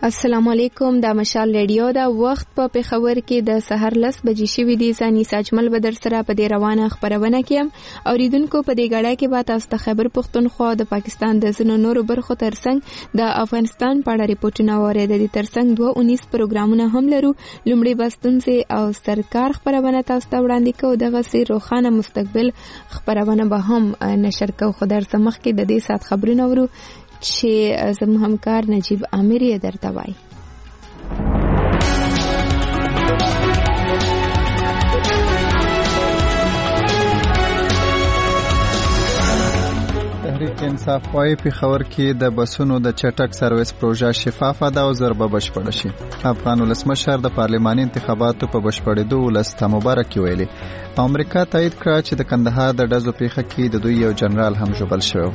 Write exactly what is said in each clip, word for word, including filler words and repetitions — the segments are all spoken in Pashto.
السلام علیکم. دا مشال ریډیو دا وخت په پېښور کې د سحر لس بجې شوي دي. ځاني ساجمل به در سره په دې روانه خبرونه کې اوریدونکو په دې غړای کې به تاسو ته خبر پښتونخوا د پاکستان د ځینو نورو برخو ترڅنګ د افغانستان په اړه ریپورتونه اوري. د دې ترڅنګ دوه اونیس پروګرامونه هم لرو. لومړی بستونسه او سرکار خبرونه تاسو ته وړاندې کوو. دغه سي روخانه مستقبل خبرونه به هم نشر کوو. خو در سمخ کې د دې سات خبرونه ورو چې زموږ همکار نجیب عامر یې درته وایي. تحریک انصاف وايي پېښور کې د بسونو د چټک سرویس پروژه شفافه ده او ضربه بشپړه شي. افغان ولسمشر د پارلماني انتخاباتو په بشپړېدو ولسته مبارکي ویلي. امریکا تایید کړه چې د کندهار د ډزو پیښه کې د دوی یو جنرال هم ژوبل شو.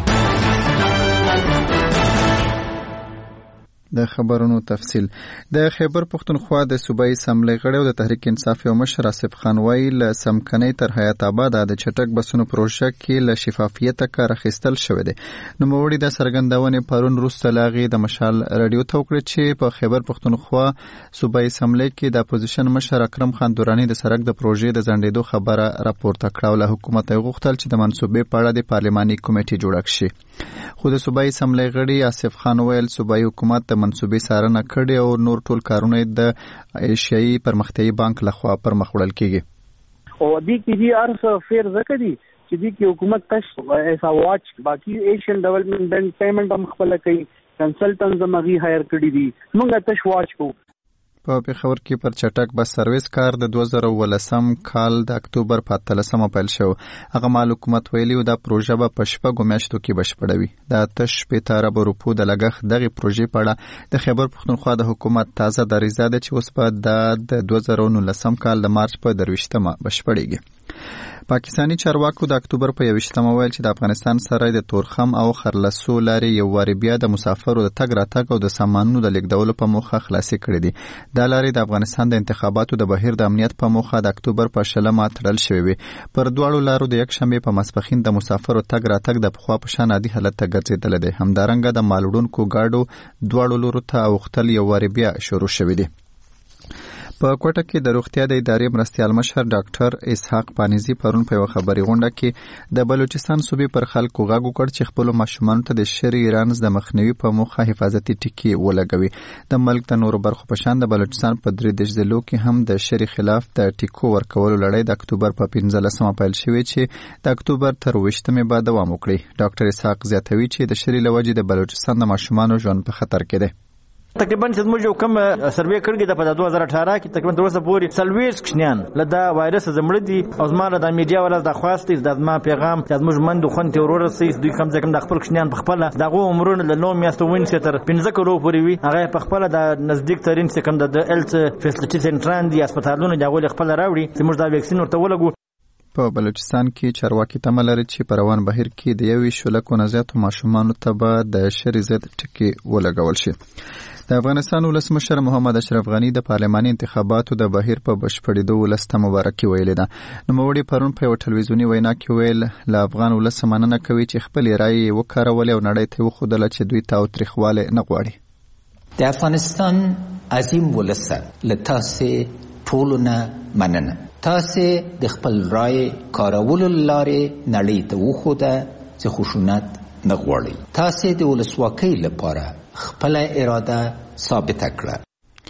د خبرونو تفصیل. د خیبر پښتونخوا د صوبایي اسمبلی غړی او د تحریک انصاف یو مشر آصف خان وایي له سمکنۍ تر حیات آباد د چټک بسونو پروژه کې له شفافیت کار اخیستل شوی دی. نوموړي د څرګندونې پرون وروسته له هغې د مشال راډیو ته وکړه چې په خیبر پښتونخوا صوبایي اسمبلی کې د اپوزیشن مشر اکرم خان دوراني د سړک د پروژې د ځنډېدو خبره راپورته کړه او له حکومت یې غوښتل چې د منصوبې په اړه د پارلماني کمیټې جوړه شي. خو د صوبایي اسمبلی غړي آصف خان ویل صوبایي حکومت د منصوبې څارنه کړې او نور ټول کارونه د ایشیایي پرمختیایي بانک لخوا پر مخ وړل کیږي. او دې کې دي ارس فیر زکه دي چې دې کې حکومت تش ایسا واچ باقي ایشین ډیولپمنٹ بینک پیمنٹ هم خپل کوي کنسلټنټ زمغي هایر کړی دي موږ تش واچ کوو. په پېښور کې پر چټک بس سرویس کار د دوه زره ولسم کال د اکتوبر په اتلسمه پیل شو. هغه مال حکومت ویلي و دا پروژه به په شپږو میاشتو کې بشپړوي. د اته شپېته اربه روپو د لګښت دغې پروژې په اړه د خیبر پښتونخوا د حکومت تازه دریځه ده چې اوس به دا د دوه زره نولسم کال د مارچ په درویشتمه بشپړېږي. پاکستانی چارواکو د اکتوبر په یوویشتمه ویل چې د افغانستان سره د تورخم او خرلسو لارې یو وارې بیا د مسافرو د تګ راتګ او د سامانونو د لیږدولو په موخه خلاصې کړې دي. دا لارې د افغانستان د انتخاباتو د بهیر د امنیت په موخه د اکتوبر په شلمه تړل شوې وي. پر دواړو لارو د یکشنبې په ماسپښین د مسافرو تګ راتګ د پخوا په شان عادي حالت ته ګرځېدلی دی. همدارنګه د مال وړونکو ګاډو دواړو لورو ته اوښتل یو وارې بیا شروع شوي دي. په کوټه کې د روغتیا د ادارې مرستیال مشر ډاکټر اسحاق پانیزي پرون په یو خبري غونډه کې د بلوچستان صوبې پر خلکو غږ وکړ چې خپل ماشومان ته د شری رانز د مخنیوي په موخه حفاظتي ټکي ولګوي. د ملک د نورو برخو په شان د بلوچستان په درې دیش ضلعو کې هم د شری خلاف د ټکو ورکولو لړۍ د اکتوبر په پنځلسمه پیل شوې چې د اکتوبر تر اوویشتمې به دوام وکړي. ډاکټر اسحاق زیاتوي چې د شری له وجې د بلوچستان د ماشومانو ژوند په خطر کې دی. تقریبا چې موږ یو کم سروې کړی د په دوه زره اټاره کې تقریبا تر اوسه پورې څلوېښت کشنیان له دا وایرس زمړه دي او زما له د میډیا ولا د خواست د زما پیغام چې موږ مند خو ته ورور سي دوی کم ځکه د خپل کشنیان په خپل دغه عمرونه له نو میاشتو وینځ تر پنځه کلو پورې وي. هغه په خپل د نزدیک ترين څخه کم د هیلث فیسیلیټی سنټران دي هسپتالونو دغه خپل راوړي چې موږ دا ویکسین ورته ولګو. په بلوچستان کې چارواکي تمه لري چې په روان بهیر کې د یوې شلکو نه زیاتو ماشومانو ته به د شری ضد ټکي ولګول شي. د افغانستان ولسمشر محمد اشرف غنی د پارلماني انتخاباتو د بهیر په بشپړېدو ولسته مبارکي ویلې ده. نوموړي پرون په یو ټلویزیوني وینا کې ویل له افغان ولس مننه کوي چې خپل رایې وکارولې او نړۍ ته وښودله چې دوی تاوتریخوالی نه غواړي. د افغانستان عظیم ولس له تاسې ټولو نه مننه. تاسې د خپل رایې کارولو لارې نړۍ ته وښوده چې خشونت نه غواړي. تاسې د ولسواکۍ لپاره خپل اراده ثابت کړه.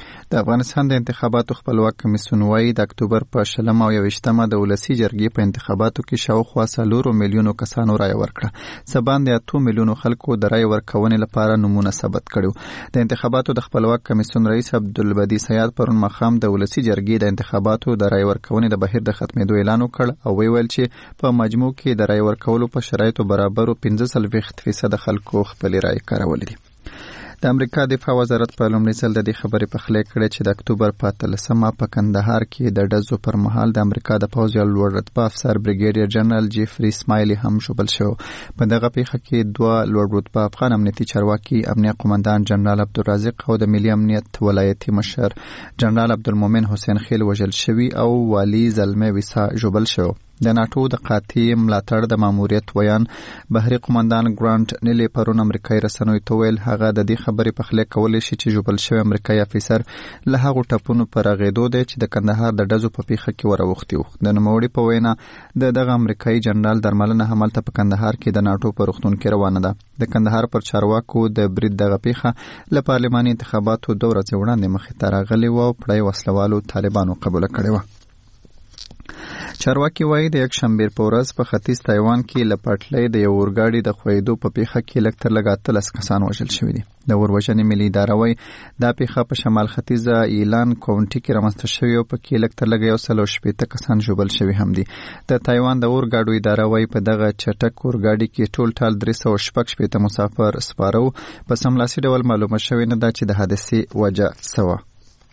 د افغانستان د انتخاباتو خپلواک کمیسیون وايي د اکتوبر په شلمه او یوویشتمه د ولسي جرګې په انتخاباتو کې شاوخوا څلورو میلیونو کسانو رایه ورکړه. څه باندې اتو میلیونو خلکو د رایې ورکونې لپاره نومونه ثبت کړي. د انتخاباتو د خپلواک کمیسیون رئیس عبدالبدی سیاد پرون ماښام د ولسي جرګې د انتخاباتو د رایې ورکونې د بهیر د ختمېدو اعلان وکړ او ویل چې په مجموع کې د رایې ورکولو په شرایطو برابرو پنځه څلوېښت فیصده خلکو خپلې رایې کارولې دي. د امریکا دفاع وزارت په لومړي ځل د دې خبرې پخلی کړې چې د اکتوبر په اتلسمه په کندهار کې د ډزو پر مهال د امریکا د پوځ یو لوړ رتبه افسر بریګیډیر جنرال جیفري اسماعیلي هم ژوبل شو. په دغه پیښه کې دوه لوړ رتبه افغان امنیتي چارواکي امنیه قومندان جنرال عبدالرازق او د ملي امنیت ولایتي مشر جنرال عبدالمؤمن حسین خیل وژل شوي او والي زلمه ویسا ژوبل شو. د ناتو د قاطع ملاتړ د ماموریت ویان بهري قومندان ګرانټ نیلی پرون امریکایي رسنیو ته ویل هغه د دې خبرې په خله کولای شي چې جوبل شوی امریکایي افیسر له هغو ټپونو پر غېدو دی چې د کندهار د ډزو په پیښه کې وراوښتي وو. د نوموړي په وینا د دغه امریکایي جنرال درملنه همالته په کندهار کې د ناتو په روغتون کې روانه ده. د کندهار پر چارواکو د برید دغه پیښه له پارلماني انتخاباتو دوه ورځې وړاندې مخې ته راغلې وه او پړی وسلوالو طالبانو قبوله کړې وه. چارواکي وایي د یک شنبې په ورځ په ختیځ تایوان کې له پټلۍ د یو اورګاډي د ښویېدو په پیښه کې لږ تر لږه اتلس کسان وژل شوي دي. د اوروژنې ملي اداره وایي دا پیښه په شمال ختیځه ایلان کاونټي کې رامنځته شوې او په کې لږ تر لږه یو سل او شپېته کسان ژوبل شوي هم دي. د تایوان د اورګاډو اداره وایي په دغه چټک اورګاډي کې ټول ټال درې سوه شپږ شپېته مسافر سپاره وو. په سملاسي ډول معلومه شوې نه ده چې د حادثې وجه څه وه.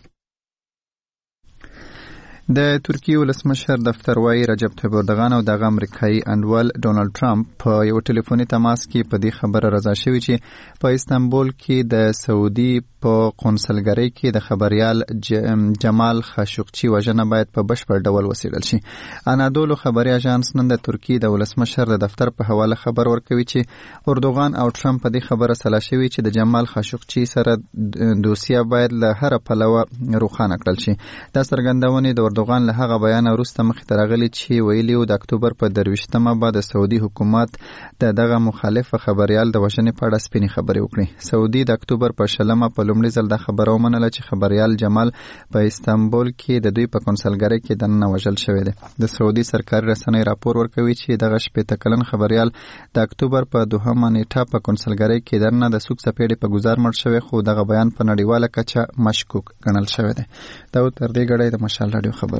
د ترکیې ولسمشر دفتر وایي رجب طیب اردوغان او دغه امریکایي انډول ډونالد ټرمپ په یو ټلیفوني تماس کې په دې خبره رضا شوي چې په استانبول کې د سعودي په قونسلګرۍ کې د خبريال جمال خاشقچي وژنه باید په بشپړ ډول وڅېړل شي. انادولو خبري اژانس نن د ترکیې د ولسمشر د دفتر په حواله خبر ورکوي چې اردوغان او ټرمپ په دې خبره سلا شوي چې د جمال خاشقچي سره دوسیه باید له هر پلوه روښانه کړل شي. دا څرګندونې د اردوغان له هغه بیان وروسته مخې ته راغلي چې ویلي و د اکتوبر په درویشتمه به د سعودي حکومت د دغه مخالفه خبريال د وژنې په اړه سپینې خبرې وکړي. سعودي د اکتوبر په شلمه په لومړي ځل دا خبره ومنله چې خبريال جمال په استانبول کې د دوی په قونسلګرۍ کې دننه وژل شوی دی. د سعودي سرکاري رسنۍ راپور ورکوي چې دغه شپېته کلن خبريال د اکتوبر په دوهمه نیټه په قونسلګرۍ کې دننه د سوک څپېړې په ګزار مړ شوی خو دغه بیان په نړیواله کچه مشکوک ګڼل شوی دی. دا تر دې ګړی د مشال راډیو خبرونه.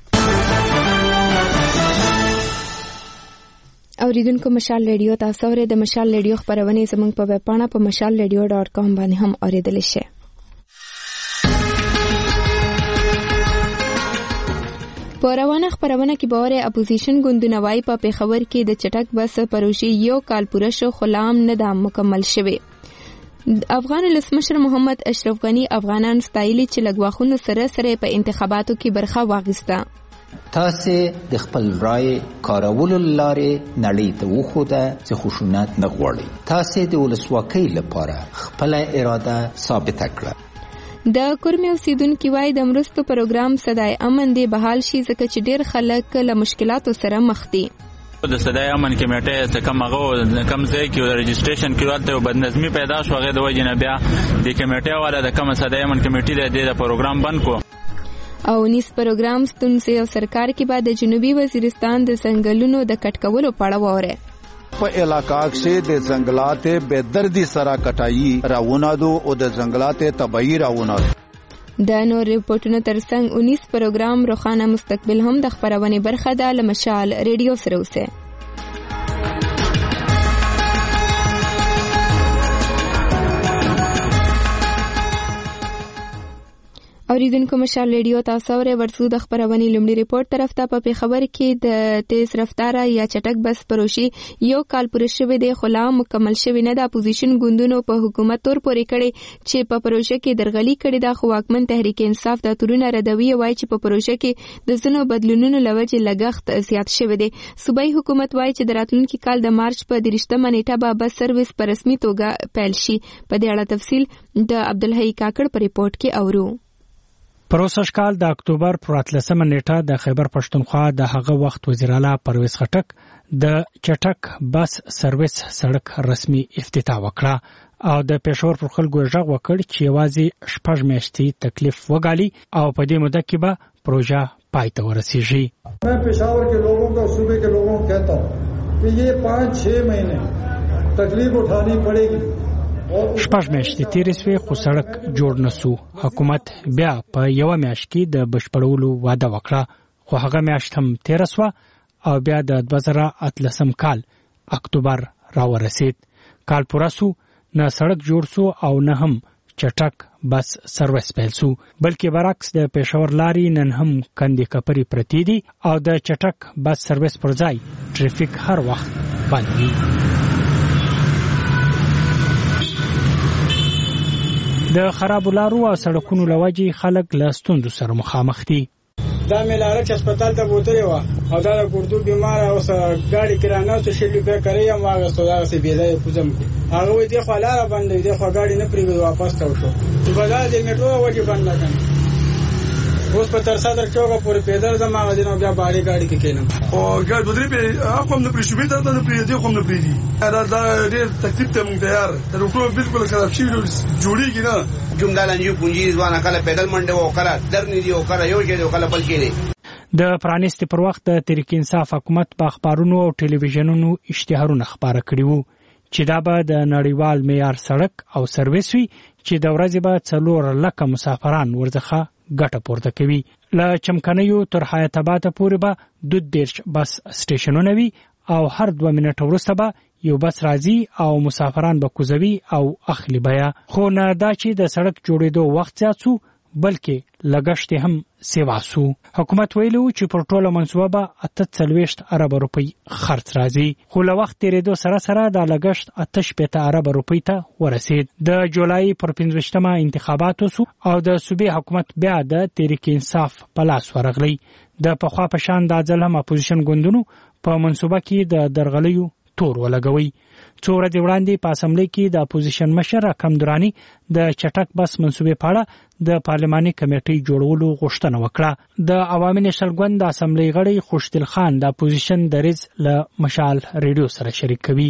اوریدونکو مشال ریډیو تاسو ورې د مشال ریډیو خبرونه زموږ په ویب پاڼه په مشال ریډیو ډاټ کام باندې هم اوریدلی شئ. په روانه خبرونه کې باور اپوزیشن ګوندونه وايي په پیښور کې د چټک بس پروژې یو کال پوره شو خو لا هم نه ده مکمل شوې. افغان ولسمشر محمد اشرف غنی افغانان ستایلي چې لګواخونو سره سره په انتخاباتو کې برخه واخیسته. تاسو د خپل رائے کارولو لارې نړۍ ته وښوده چې خشونت نه غواړي. تاسو د ولسواکۍ لپاره خپل اراده ثابته کړه. د کورمې اوسیدونکو وایي د مرستو پروګرام صدای امن دی بحال شي ځکه چې ډېر خلک له مشکلاتو سره مخ دي. د صدای امن کمیټه څخه کم هغه کم ځای کې رجسټریشن کې ورته بدنظمي پیدا شو هغه د وجه نه بیا د کمیټه والا د کم صدای امن کمیټې د پروګرام بند کو او نیس پروګرام ستونزې او سرکار کې بعد د جنوبي وزیرستان د ځنګلونو د کټکولو په اړه ووره. په علاقہ کې د ځنګلات بے دردی سره کټایي راونه دو او د ځنګلات تبعی راونه. د نور ریپورتونو ترڅنګ اونیس پروګرام روخانه مستقبل هم د خبرونې برخه ده. لمشال ریډیو سره اوسه. اوریدونکو مشال ریډیو تاسو ورې ورسو د خبرونې لومړي ریپورت طرف ته په خبر کې د تیز رفتاره یا چټک بس پروژې یو کال پوره شوی دی خو لا مکمل شوی نه. د اپوزیشن ګوندونو په حکومت تور پورې کړي چې په پروژه کې درغلي کړي ده خو واکمن تحریک انصاف د تورونه ردوي وایي چې په پروژه کې د ځینو بدلونونو لوجې لګښت زیات شوی دی. صوبایي حکومت وایي چې د راتلونکي کال د مارچ په دریشتمه نیټه به بس سرویس په رسمي توګه پیل شي. په دې اړه تفصیل د عبدالحی کاکړ په ریپورت کې اورو. پروسږ کال د اکتوبر پر اتلسمه نیټه د خیبر پښتونخوا د هغه وخت وزیر اعلی پرویز خټک د چټک بس سرویس سړک رسمي افتتاح وکړه او د پېښور پر خلکو غږ وکړ چې یوازې شپږ میاشتې تکلیف وګالي او په دې موده کې به پروژه پای ته ورسیږي. मैं पेशावर के लोगों को सूबे के लोगों को कहता हूँ कि ये पाँच छह महीने तकलीफ उठानी पड़ेगी. شپږ میاشتې تیرې شوې خو سړک جوړ نسو. حکومت بیا په یوه میاشت کې د بشپړولو وعده وکړه خو هغه میاشت هم تیره شوه او بیا د دوه زره اتلسم کال اکتوبر راورسید. کال پوره سو نه سړک جوړ سو او نه هم چټک بس سرویس پیل سو بلکې برعکس د پېښور لارې نن هم کندې کپري پرتی دي او د چټک بس سرویس پر ځای ټریفیک هر وخت بند وي. د خراب لارو او سړکونو لوجې خلک له ستونزو سره مخامخ دي. دا ملاره چې هسپتال ته بوتلې و او دا د ګردو بیمار او ګاډي کرانه څه شلی به کوي هم هغه ستاسو سي بيدای کوزم هغه وي د خو لاره باندې د خو ګاډي نه پریوي واپس تاو شو چې بدل د میټرو وجه باندې کړ اوس په تر صدر چوکه پورې پیدل زما غدینو بیا باندې ګاډي کې کینم او ګاډي بدري په اقوم نه پرې شوې ته نه پرې دی خو نه پرې دی دا دا ډېر تکلیف ته مونږ تیار ډاکټر بالکل خراب شي جوړیږي نه جمله لنجو پونجي ځوانه کله پیدل منډه وکړه درنی دی وکړه یو چې وکړه بل کې دی د پرانیستي پر وخت د تحریک انصاف حکومت په اخبارونو او ټلویزیونونو اشتهارونه خبره کړي وو چې دا به د نړیوال معیار سړک او سرویس وي چې د ورځې به څلور لکه مسافران ورڅخه ګټه پورته کوي. له چمکنیو تر حیات آباد پورې به دود دیرش بس سټیشنونه وي او هر دوه منټه وروسته به یو بس راځي او مسافران به کوزوي او اخلي بیا. خو نه دا چې د سړک جوړېدو وخت زیات سو بلکې لګښت هم سیوا سو. حکومت ویلو چې پر ټوله منصوبه به اته څلوېښت ارب روپۍ خرڅ راځي خو له وخت تیرېدو سره سره دا لګښت اته شپېته ارب روپۍ ته ورسید. د جولای پر پنځویشتمه انتخابات وسو او د صوبې حکومت بیا د تحریک انصاف په لاس ورغلی. د پخوا په شان دا ځل هم اپوزیشن ګوندونو په منصوبه کې د درغلیو تور ولګوي. څو ورځې وړاندې په اسمبلی کې د اپوزیشن مشر حکم درانی د چټک بس منصوبې په اړه د پارلماني کمیټې جوړولو غوښتنه وکړه. د عوامي نېشنل ګوند د اسمبلی غړی خوشدل خان د اپوزیشن دریځ له مشال ریډیو سره شریک کوي.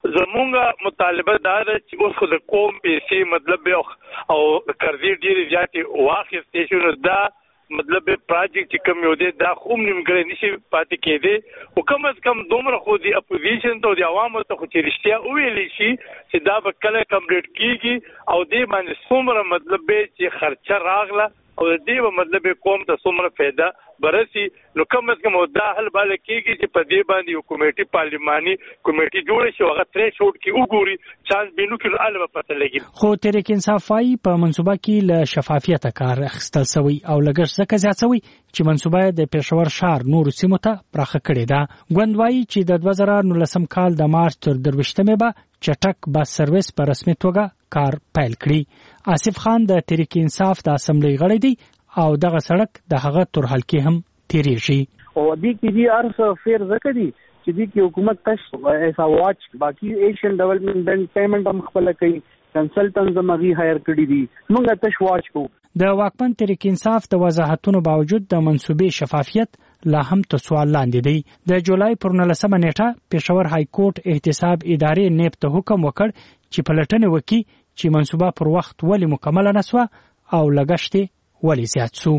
زمونږه مطالبه دا ده چې اوس خو د قوم پیسې مطلب او قرضې ډېرې زیاتې واخیستې شو دا مطلب پروجیکټ چې کوم یو دی دا خو نیمګړی نشي پاتې کېدی او کم از کم دومره خو د اپوزیشن ته د عوامو ته خو چې رښتیا وویلی شي چې دا به کله کمپلیټ کیږي او دې باندې څومره مطلب چې خرچه راغله او دې به مطلب قوم ته څومره فایده برسي نو کم از کم دا حل بالا کیږي چې په دې باندې یو کمیټي پارلماني کمیټي جوړ شي هغه ترې شوټ کې وګوري چانس بینو کې الوه پته لګي. خو تحریک انصاف وايي په منصوبه کې له شفافیت کار اخیستل شوی او لګښت ځکه زیات شوی چې منصوبه د پېښور ښار نور سیمو ته پراخه کړې ده. ګوند وايي چې د دوه زره نولسم کال د مارچ تر درویشتمې به چټک بس سرویس په رسمي توګه کار پیل کړي. آصف خان د تحریک انصاف د اسمبلی غړی دی او دغه سړک د هغه تر حلقې هم تیریږي او دې کې دي ارس فیر زکه دي چې دې کې حکومت تش ایسا واچ باقي ایشین ډیولپمنٹ بینک پیمنٹ هم خپل کوي کنسلټنټ زمغي هایر کړی دي موږ تش واچ کو. د واکمن تحریک انصاف د وضاحتونو باوجود د منصوبې شفافیت لا هم ته سوال لاندې دی. د جولای پر نولسمه نیټه پېښور های کورټ احتساب ادارې نیب ته حکم وکړ چې پلټنه وکړي چې منصوبه پر وخت ولې مکمله نسوه او لګښت ولی زیات سو.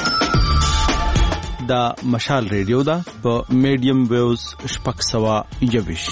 دا مشال ریډیو دا په میډیم ویوز شپږ سوه یوویش.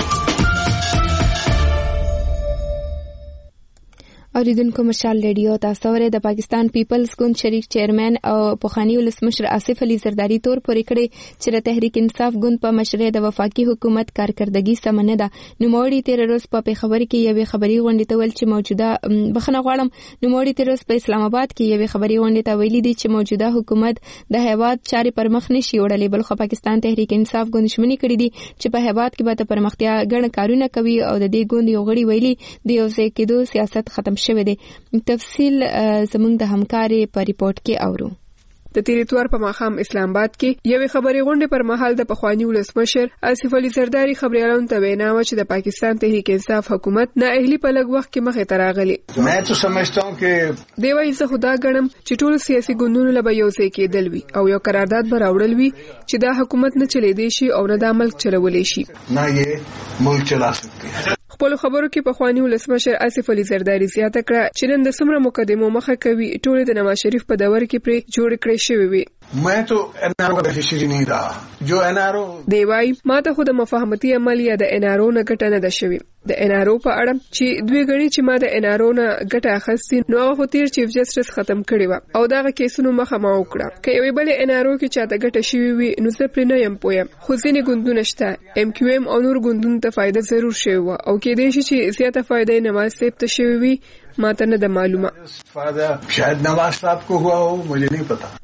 اوریدونکو مشال ریډیو تاسو ورې د پاکستان پیپلز ګوند شریک چیرمن او پوخانی ولسمشر آصف علي زرداری تور پورې کړي چې د تحریک انصاف ګوند په مشرۍ د وفاقي حکومت کارکردګي سم نه ده. نوموړي تیر ورځ په پیښور کې یوې خبري غونډې ته ویل چې موجوده بخنه غواړم نوموړي تیر ورځ په اسلام آباد کې یوې خبري غونډې ته ویلي دي چې موجوده حکومت د هیواد چارې پر مخ نشي وړلې بلخو پاکستان تحریک انصاف ګوند شمنې کړي دي چې په هیواد کې به د پرمختیا ګڼ کارونه کوي او د دې ګوند یو غړي ویلي د یو ځای کېدو سیاست ختم شوی دی. تفصیل زمونږ د همکارې په ریپورت کې اورو. د تیریتوار په ماښام اسلام آباد کې یوې خبري غونډې پر مهال د پخوانی ولسمشر آصف علي زرداری خبريالانو ته وینا و چې د پاکستان تحریک انصاف حکومت نااهلي په لږ وخت کې مخې ته راغلی. मैं तो समझता हूं कि دی وايي زه خدا غنم چې ټول سیاسي ګوندونو له یو ځای کېدل وي او یو قرارداد به راوړل وي چې دا حکومت نه چلیدي شي او نه د ملک چلولې شي. نه یې ملک چلا سکتی. خپل خبرو کې پخوانی ولسمشر آصف علي زرداری زیاته کړه چې نن د څومره مقدمو مخه کوي ټول د نواز شریف په دور کې پر جوړ کړی شوی وي. मैं तो एनआरओ का बेनिफिशियरी नहीं रहा जो एनआरओ دی وايي ما ته خو د مفاهمتي عمل یا د انارو نه ګټه نه ده شوی. د انارو په اړه چې دوی غني چې ما د انارو نه ګټه اخیستې نو هغه تیر چیف جسټس ختم کړی و او دا کیسونو مخه ما وکړه که یوې بل انارو کې چاته ګټه شوی وي نو زه پر نه یم پویم. خو ځینې ګوندونه شته ام کیو ام او نور ګوندونو ته فائدہ ضرور شوی و او کې دې شي چې زیاته فائدې نواز صاحب ته شوی وي ما ته نه د معلومه. فائدہ شاید نواز صاحب کو ہوا ہو مجھے نہیں پتا.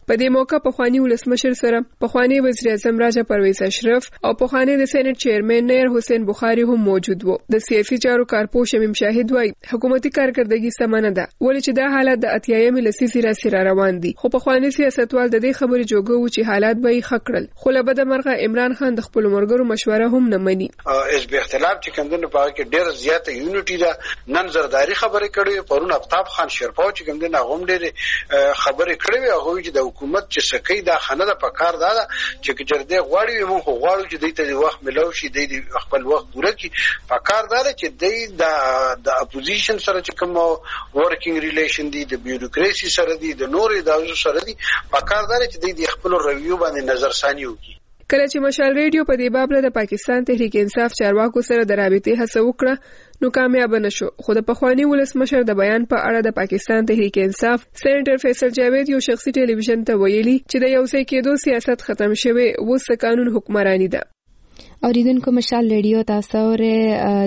په دې موقع پخوانی ولسمشر سره پخوانی وزیر اعظم راجا پرویز اشرف او پخوانی د سېنات چیرمن نیر حسین بخاری هم موجود وو. د سیاسي چارو کارپوه شمیم شاهد وایي حکومتي کارکردګي سمانه ده ولې چې دا حالت د اتیایمې لسیزې راسي را روان دي. خو پخوانی سیاستوال د دې خبرې جوګه و چې حالات به یې ښه کړل. خو له بده مرغه عمران خان د خپلو ملګرو مشوره هم نه مني. حزب اختلاف چې کوم دنه په کې ډېر زیاته یونټي ده. نن زرداری خبرې کړې پرون افتاب خان شیرپاو چې کوم دنه غوم ډېر خبرې کړې او هغه چې د حکومت چې سکی دا خنه ده په کار ده چې جردي غواړي موږ غواړو چې د دې وخت ملو شي د خپل وخت پوره کی په کار ده چې د د اپوزیشن سره چې کوم ورکینګ ریلیشن دي د بیوروکراسي سره دي د نورې داوزو سره دي په کار ده چې د خپل ریویو باندې نظر ثاني وکړي. کله چې مشال ریډیو په دې باب له پاکستان تحریک انصاف چارواکو سره د رابطې هڅه وکړه نو کامیاب نشو. خو د پخوانی ولسمشر د بیان په اړه د پاکستان تحریک انصاف سېنیټر فیصل جاوید یو شخصي ټلویزیون ته ویلي چې د یو ځای کېدو سیاست ختم شوی اوس د قانون حکمرانی ده. اوریدونکو مشال ریډیو تاسو ور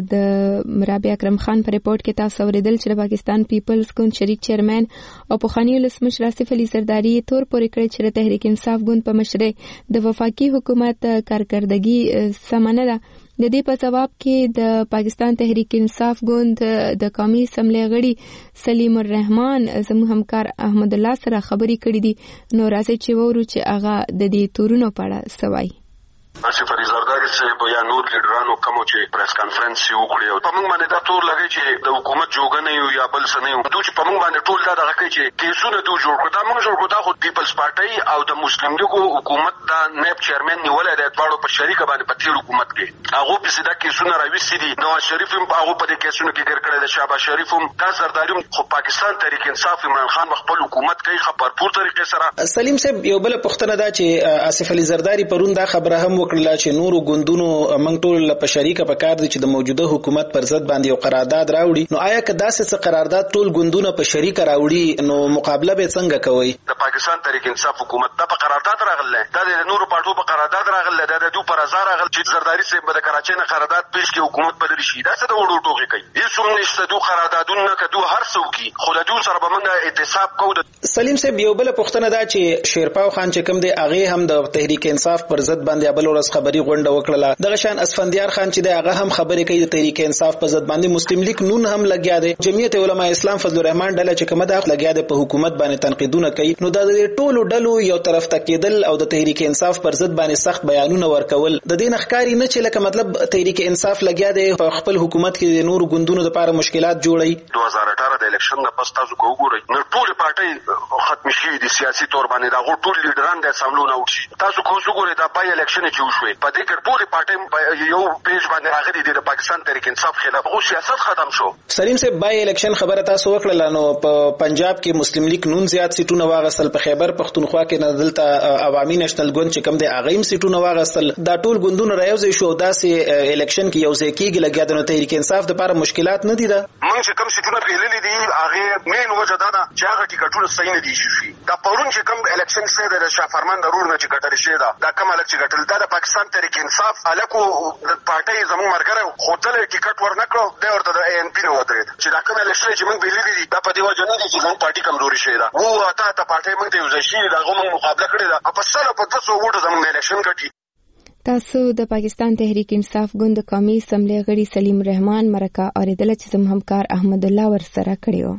د رابعه اکرم خان په ریپورت کې تاسو ورېدل چې د پاکستان پیپلز ګوند شریک چیرمن او پخوانی ولسمشر آصف علي زرداری تور پورې کړی چې د تحریک انصاف ګوند په مشرۍ د وفاقي حکومت کارکردګي سمانه ده. د دې په جواب کې د پاکستان تحریک انصاف ګوند د قومي اسمبلی غړي سلیم الرحمن زموږ همکار احمد الله سره خبرې کړې دي. نو راځي چې وورو چې هغه د دې تورونو په اړه سوای. آصف علي زرداری صاحب یا نور لیډرانو کوم چې پریس کانفرنس یې وکړی په موږ باندې دا ټول لګي چې د حکومت جوګه نه یو یا بل څه نه یو دوی چې په موږ باندې ټول دا دغه کوي چې کیسونه دوی جوړ کړو. دا موږ جوړ کړو دا خو پیپلز پارټي او د مسلم لیګو حکومت دا نائب چیرمن نیولای دی دواړو په شریکه باندې په تیر حکومت کې هغه په سیده کیسونه راوېستي دي. نواز شریف هم هغه په دې کیسونو کې ګر کړی دی. شهباز شریف هم دا زرداری خو پاکستان تحریک انصاف عمران خان خپل حکومت کوي خبرپور طریقې سره. سلیم صاحب یو بل پښتنه دا چې آصف علي زرداری پرون دا خبره هم وکړه چې نورو ګوندونو موږ ټول په شریکه په کار دي چې د موجوده حکومت پر ضد باندې یو قرارداد راوړي. نو آیا که داسې څه قرارداد ټول ګوندونه په شریکه راوړي نو مقابله به څنګه کوي؟ د پاکستان تحریک انصاف حکومت دا په قرارداد راغله دا د نورو پارټو په قرارداد راغله دا د دوی پر ازار راغله چې زرداری صاحب د کراچۍ نه قرارداد پیش کې حکومت بدل شي. دا څه د وړو ټوکی کوي هیڅ هم نشته. دوی قراردادونه کدو هر څوک خو د دوی سره به موږ احتساب کوو. سلیم صاحب یو بل پښتنه دا چې شیرپاو خان چې کوم دی هغه هم د تحریک انصاف پر ضد باندې بل ورځ خبري غونډه وکړه. دغه شان اسفندیار خان چې دی هغه هم خبرې کوي د تحریک انصاف په ضد باندې. مسلم لیگ نون هم لګیا دی. جمعیت علماء اسلام فضل الرحمن ډله چې کومه ده لګیا دی په حکومت باندې تنقیدونه کوي. نو د ټولو ډلو یو طرف ته کېدل او د تحریک انصاف پر ضد باندې سخت بیانونه ورکول د دې نخکاری نه چې لکه مطلب تحریک انصاف لګیا دی په خپل حکومت کې د نورو ګوندونو لپاره مشکلات جوړي. دوه هزار اته د الیکشن نه پس تاسو وګورئ نو ټول پارټي ختم شي دي سیاسي تور باندې دا ټول لیډران د اسمبلو نه وشي. تاسو کو وګورئ دا پای الیکشن چې وشوي په دې کې ټول پارټي یو پیج باندې راغلي دي د پاکستان تحریک انصاف خلاف او سیاست ختم شو. سلیم صاحب بای الیکشن خبره تاسو وکړه نو په پنجاب کې مسلم لیگ نون زیات سیټونه واغستل. په خیبر پختونخوا کې نه دلته عوامي نېشنل ګوند چې کوم دی هغه هم سیټونه واغستل. دا ټول ګوندونه رايوځي شو داسې الیکشن کې یو ځای کېږي لګیا د تحریک انصاف لپاره مشکلات نه دي. دا موږ چې کوم سیټونه پیللې دي هغه مین وجه دا ده چې هغه ټیکټونه صحیح نه دي شي. دا پرون چې کوم الیکشن څه د شاه فرمان ضرور نه چې ګټل شي دا دا کوم الک چې ګټل دا د پاکستان تحریک انصاف الکو پارټي زموږ مرګره خوتل ټیکټ ورنکړو د ورته د ان پی نو ودرېد چې دا کوم الیکشن چې موږ پیللې دي دا په دی وجه نه دي چې موږ پارټي کمزوري شي. دا وو اته ته پارټي موږ ته یو شي دا غو موږ مقابله کړې ده په سره په تاسو وټه زموږ الیکشن کټي. تاسو د پاکستان تحریک انصاف ګوند قومي اسمبلی غړي سلیم الرحمن مرکه اوریدل چې زموږ همکار احمد الله ور سره کړیو.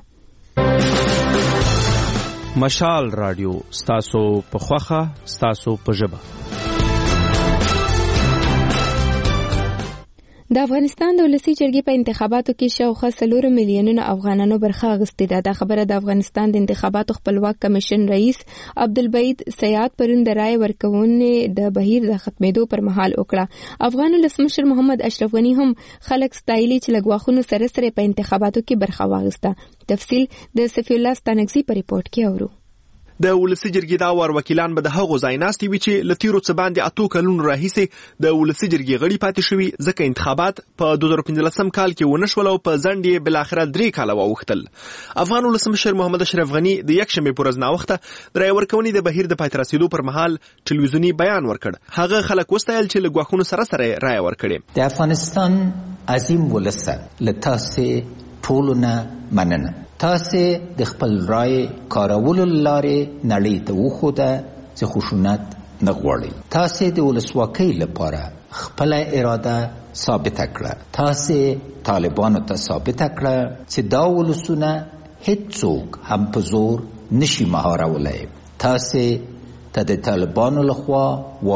مشال رادیو ستاسو په خوخه ستاسو په ژبه. د افغانستان د ولسی جرګې په انتخاباتو کې شاوخوا څلور میلیونونو افغانانو برخه اخیستې ده. دا خبره د افغانستان د انتخاباتو خپلواک کمیشن رئیس عبدالبعید سیاد پرون د رای ورکونې د بهیر د ختمېدو پر مهال وکړه. افغان ولسمشر محمد اشرف غنی هم خلک ستایلي چې له ګواښونو سره سره په انتخاباتو کې برخه واخیسته. تفصیل د صفی الله ستانکزي په ریپورت کې اورو. د ولسی جرګې دا ور وکیلان به د هغو ځای ناستي وي چې لتیرو څه باندې اتو کلونو راهیسې د ولسی جرګې غړي پاتې شوي ځکه انتخابات په دوه زره پنځلسم کال کې ونه شول او په ځنډ یې بلاخره درې کاله واوښتل. افغان ولسمشر محمد اشرف غنی د یکشنبې په ورځ ناوخته د رای ورکونې د بهیر د پای ته رسېدو پر مهال ټلویزیوني بیان ورکړ. هغه خلک وستایل چې له ګواښونو سره سره رای ورکړي. د افغانستان عظیم ولس له تاسې ټولو نه مننه تاسې د خپل رای کارولو لارې نړۍ ته وښوده چې خشونت نه غواړئ. تاسې د ولسواکۍ لپاره خپله اراده ثابته کړه. تاسې طالبانو ته ثابته کړه چې دا ولسونه هیڅوک هم په زور نشي مهارولی. تاسې ته د طالبانو لخوا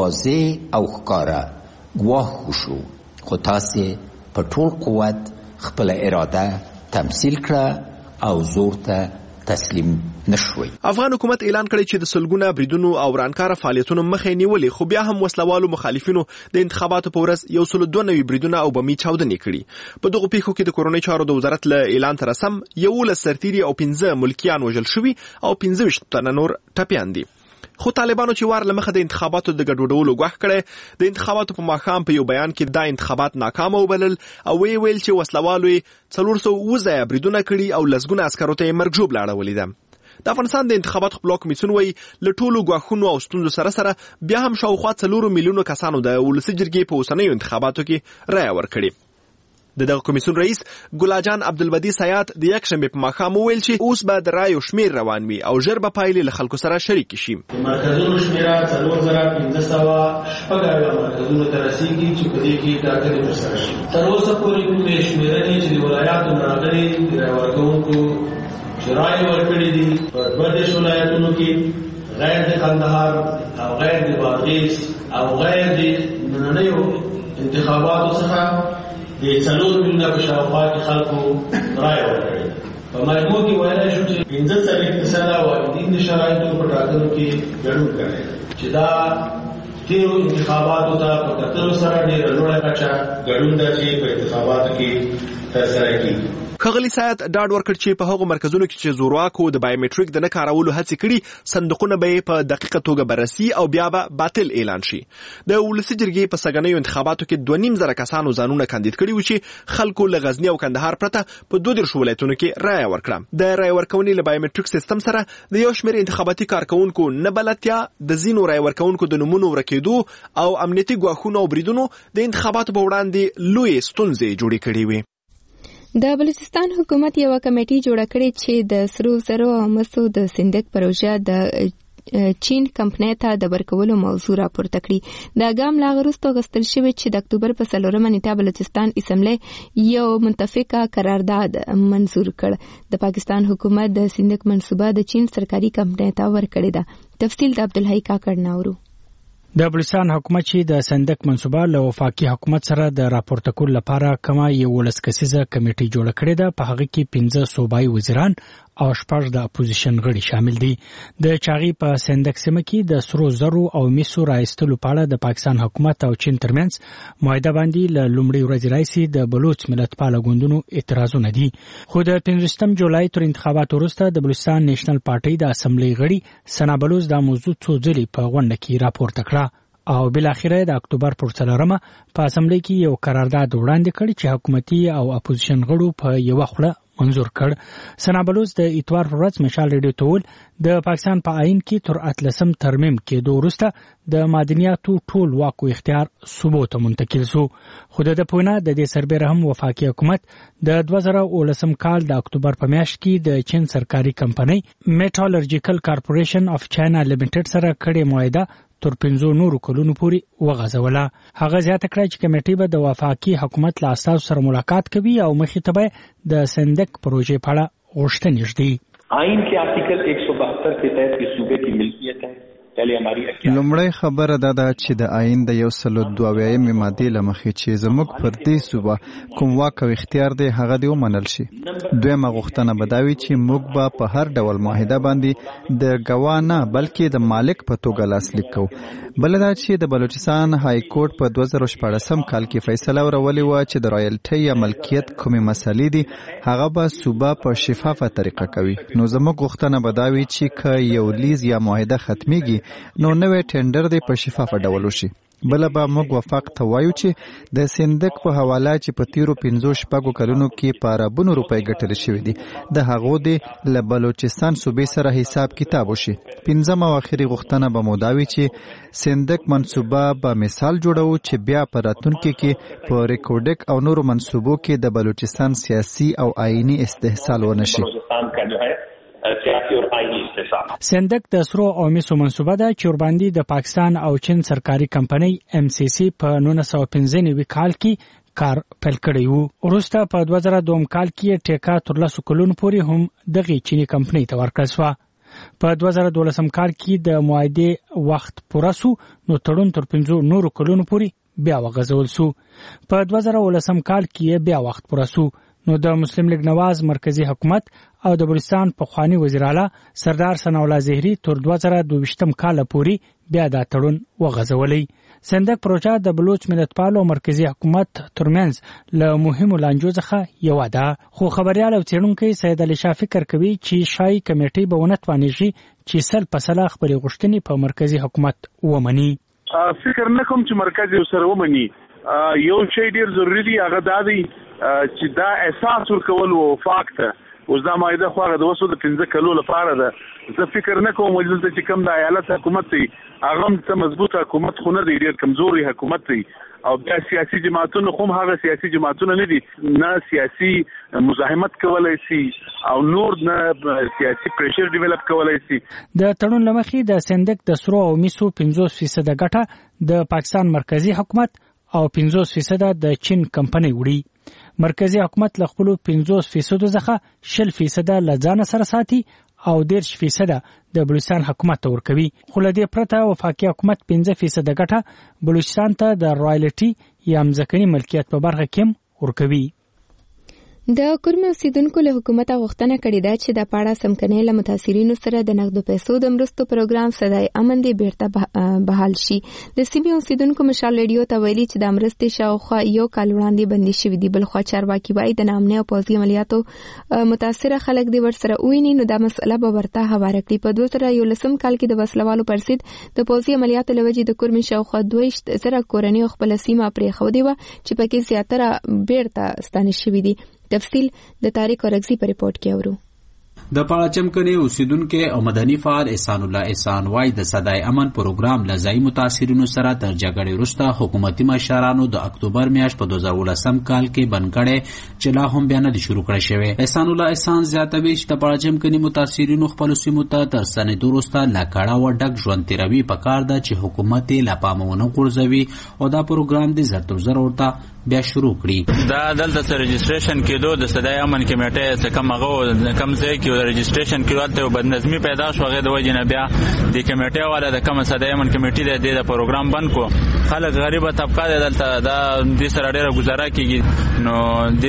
واضح او ښکاره ګواښ وشو، خو تاسې په ټول قوت خپله اراده تمثیل کړه او زور ته تسلیم نشوي. افغان حکومت اعلان کړی چې د سلګونه بریدونو او ورانکاره فعالیتونو مخه نیولې، خو بیا هم وسلوالو مخالفینو د انتخاباتو په ورځ یو سل دوه نوي بریدونه او بمي چاودنې کړي. په دغو پیښو کې د کورنۍ چارو د وزارت له اعلان سره سم یولس سرتیري او پنځه ملکیان وژل شوي او پنځه ویشت تنه نور ټپیان دي. خو طالبانو چې وار لمخه د انتخاباتو د ګډوډولو غوښ کړي، د انتخاباتو په ماښام په یو بیان کې دا انتخابات ناکامه وبلل او وی ویل چې وسلوالو څلور سوه اووه ځایه بریدونه کړي او لسګونه عسکرو ته یې مرګ ژوبله اړولې ده. د افغانستان د انتخاباتو خپلواک کمیسیون وایي له ټولو ګواښونو او ستونزو سره سره بیا هم شاوخوا څلورو میلیونو کسانو د ولسي جرګې په اوسنیو انتخاباتو کې رایه ورکړې. د دغه کمیسیون رئیس ګلاجان عبدالبدی سیاد د یکشنبې په ماښام وویل چې اوس به د رایو شمیر روان وي او ژر به پایلې له خلکو سره شریکې شي. د مرکزونو شمیره څلور زره پنځه سوه شپږ اویا مرکزونو ته رسیږي چې په دې کې ټاکنې ترسره شي. تر اوسه پورې کومې شمیرنې چې د ولایاتو نه راغلي د رایې ورکوونکو چې رایې ورکړي دي په دوه دېرش ولایتونو کې غیر د کندهار او غیر د بادغیس او غیر د نننیو انتخاباتو څخه د څلور میلیونه په شاوخوا کې خلکو رایه ورکړې. په مجموع کې ویلی شو چې پنځه څلوېښت فیصده واحدین د شرایطو په ټاکنو کې ګډون کړی، چې دا تېرو انتخاباتو ته په کتلو سره ډېره لوړه کچه ګډون ده چې په انتخاباتو کې ترسره کېږي. ښاغلي سیاد ډاډ ورکړ چې په هغو مرکزونو کې چې زورواکو د بایومټریک د نه کارولو هڅې کړي، صندوقونه به یې په دقیقه توګه بررسي او بیا به باطل اعلان شي. د ولسي جرګې په سږنیو انتخاباتو کې دوه نیم زره کسانو ځانونه کاندید کړي وو چې خلکو له غزني او کندهار پرته په دوه دېرشو ولایتونو کې رایه ورکړه. د رایې ورکونې له بایومټریک سیستم سره د یو شمېر انتخاباتي کارکوونکو نه بلدتیا، د ځینو رایې ورکوونکو د نومونو ورکېدو او امنیتي ګواښونو او بریدونو د انتخاباتو په وړاندې لویې ستونزې جوړې کړې وې. د بلوچستان حکومت یو کمیټي جوړه کړې چې د سرو زرو او مسو د صندوق پروژه د چین کمپنۍ ته د ورکولو موضوع راپورته کړي. دا ګام لا وروسته غوښتل شوی چې د اکتوبر په څلورمه نیټه بلوچستان اسمبلی یو متفقه قرارداد منظور کړ. د پاکستان حکومت د صندوق منصوبه د چین سرکاري کمپنۍ ته ورکړې ده. تفصیل د عبدالحی کاکړ ناورو. د بلوچستان حکومت چې د صندوق منصوبه له وفاقي حکومت سره د راپورته کولو لپاره کومه یولس کسیزه کمیټه جوړه کړې ده، په هغه کې پنځه صوبایي وزیران او شپږ د اپوزیشن غړي شامل دي. د چاغي په صندوق سیمه کې د سرو زرو او مسو راایستلو په اړه د پاکستان حکومت او چین ترمنځ معاهده باندې له لومړۍ ورځې راهیسې د بلوچ ملتپاله ګوندونو اعتراضونه دي. خو د پنځوستم جولای تر انتخاباتو وروسته د بلوچستان نیشنل پارټۍ د اسمبلی غړي ثنا بلوچ دا موضوع څو ځلې په غونډه کې راپورته کړه او بل اخیره د اکتوبر پر څلورمه په اسمبلی کې یو قرارداد وړاندې کړ چې حکومتي او اپوزیشن غړو په یو خوله منظور کړ. ثنا بلوچ د اتوار پر ورځ مشال ریډیو ته وویل د پاکستان په آئین کې تر اتلسم ترمیم کېدو وروسته د معدنیاتو ټول واک او اختیار صوبو ته منتقل شو. خو د ده په وینا د دې سربیره هم وفاقي حکومت د دوه زره اوولسم کال د اکتوبر په میاشت کې د چین سرکاري کمپنۍ میټالرجیکل کارپوریشن اف چاینا لیمیټډ سره کړې معاهده تر پنځو نورو کلونو پورې وغځوله. هغه زیاته کړه چې کمیټې به د وفاقي حکومت له اساسو سره ملاقات کوي او مخې ته به د صندوق پروژې په اړه غوښتنې ږدي. آئین के आर्टिकल एक सौ बहत्तर के तहत इस सूबे की मिल्कियत है. لومړی خبره دا ده چې د آئین د یو سل دوه اویایمې مادې له مخې چې زموږ پر دې صوبه کوم واک او اختیار دی هغه دې ومنل شي. دویمه غوښتنه به دا وي چې موږ به په هر ډول معاهده باندې د ګواه نه بلکې د مالک په توګه لاسلیک کوو. بله دا چې د بلوچستان های کورټ په دوه زره شپاړسم کال کې فیصله ورولې وه چې د رایلټۍ یا ملکیت کومې مسلې دي هغه به صوبه په شفافه طریقه کوي. نو زموږ غوښتنه به دا وي چې که یو لیز یا معاهده ختمیږي نو نوې ټینډر دی په شفافه ډول وشي. بل به موږ وفاق ته وایو چې د صندوق په حواله چې په تیرو پنځو شپږو کلونو کې په اربونو روپۍ ګټل شوې دي د هغو د له بلوچستان صوبې سره حساب کتاب وشي. پنځم او اخري غوښتنه به مو دا وي چې صندوق منصوبه به مثال جوړو چې بیا په راتلونکي کې په ریکورډک او نورو منصوبو کې د بلوچستان سیاسي او آئینی استحصال ونشي. صندوق د سرو او مسو منصوبه ده چې ورباندې د پاکستان او چین سرکاري کمپنۍ ام سی سی په نولس سوه پنځه نوي کال کې کار پیل کړی وو. وروسته په دوه زره دوه کال کې ټیکا تر لسو کلونو پورې هم دغه چینی کمپنۍ ته ورکړل شوه. په دوه زره دولسم کال کې د معاهدې وخت پوره سو نو تړون تر پنځو نورو کلونو پورې بیا وغځول سو. په دوه زره ولسم کال کې بیا وخت پوره سو نو د مسلم لیگ نواز مرکزی حکومت او د بلوچستان پخوانی وزیر اعلی سردار ثناء الله زهري تر دوه زره دوه کال پورې بیا دا تړون وغځولی. صندوق پروژه د بلوچ ملتپالو مرکزی حکومت ترمنځ له مهمو لانجو څخه یو ده، خو خبريال او څېړونکی سید علي شاه فکر کوي چې شای کمیټې به ونه توانیږي چې سل په سل خپلې غوښتنې په مرکزی حکومت ومني. فکر نه کوم چې مرکزی سره ومني. یو شی ډیر ضروری دی، هغه دا دی چې دا احساس ورکول او وفاق ته اوس دا مایده خو هغه د وسو د پنځه کلو لپاره ده. زه فکر نه کوم چې چې کوم د ایالت حکومت دی هغه ته مضبوط حکومت خو نه دی، ډیر کمزوري حکومت دی او بیا سیاسي جماعتونو خو هغه سیاسي جماعتونه نه دي، نه سیاسي مزاحمت کولای شي او نور نه سیاسي پریشر ډیولپ کولای شي. د تړون لمخې د صندوق د سرو او مسو پنځوس فیصد ګټه د پاکستان مرکزی حکومت او پنځوس فیصد د چین کمپنۍ وړي. مرکزی حکومت له خپل پنځوس فیصد څخه شل فیصد له ځان سره ساتي او دېرش فیصد د بلوچستان حکومت ته ورکوي. خو له دې پرته وفاقي حکومت پنځه فیصد ګټه بلوچستان ته د رایلټي یا مځکني ملکیت په برخه کې ورکوي. د کورم اوسیدونکو له حکومت غوښتنه کړې ده چې د پاړه سمکنۍ له متاثرینو سره د نقدو پیسو د مرستو پروګرام صدای امن دی بیرته بحال شي. د سیمې اوسیدونکو مشال ریډیو ته ویلي چې د مرستې شاوخوا یو کال وړاندې بندي شوې دي. بلخوا چارواکي وایي د نامنه او پوځي عملیاتو متاثره خلک دی ورسره ویني نو دا مسله به ورته هواره کړي. په دوه زره یولسم کال کې د وسلوالو پر ضد د پوځي عملیاتو لوجې د کورم شاوخوا دویشت زره کورنۍ خپل سیمه پرې خو دی و چې پکې زیاتره بیرته ستانه شوې دي. تفصیل د تاریخ ورغزي په ریپورت کې اورو. د پاړچم کني اوسیدونکو او مدني فعال احسان الله احسان وای د صدای امن پروګرام لزای متاثرینو سره تر جګړې وروسته حکومتي مشرانو د اکتوبر میاشت په دوه زره ولسم کال کې بند کړي چې لا هم بیا نه شروع کړی شوی. احسان الله احسان زیاتوي چې د پاړچم کني متاثرینو خپل سیمو ته تر سنې وروسته لا کړه و ډک ژوند تیروي پکار ده چې حکومت لا پامونه غورځوي او دا پروګرام د زر تر زر ورته بیا شروع کړي. دا دلته سره رجسټریشن کېدو د صدای امن کمیټې څخه کم هغه کم ځای کې رجسټریشن کېدو ته بدنظمي پیدا شو. هغه د وجې نه بیا د کمیټې والا د کم صدای امن کمیټې د د پروګرام بند کو. خلک غریبه طبقه دلته دا د سره ډیره گزاره کیږي نو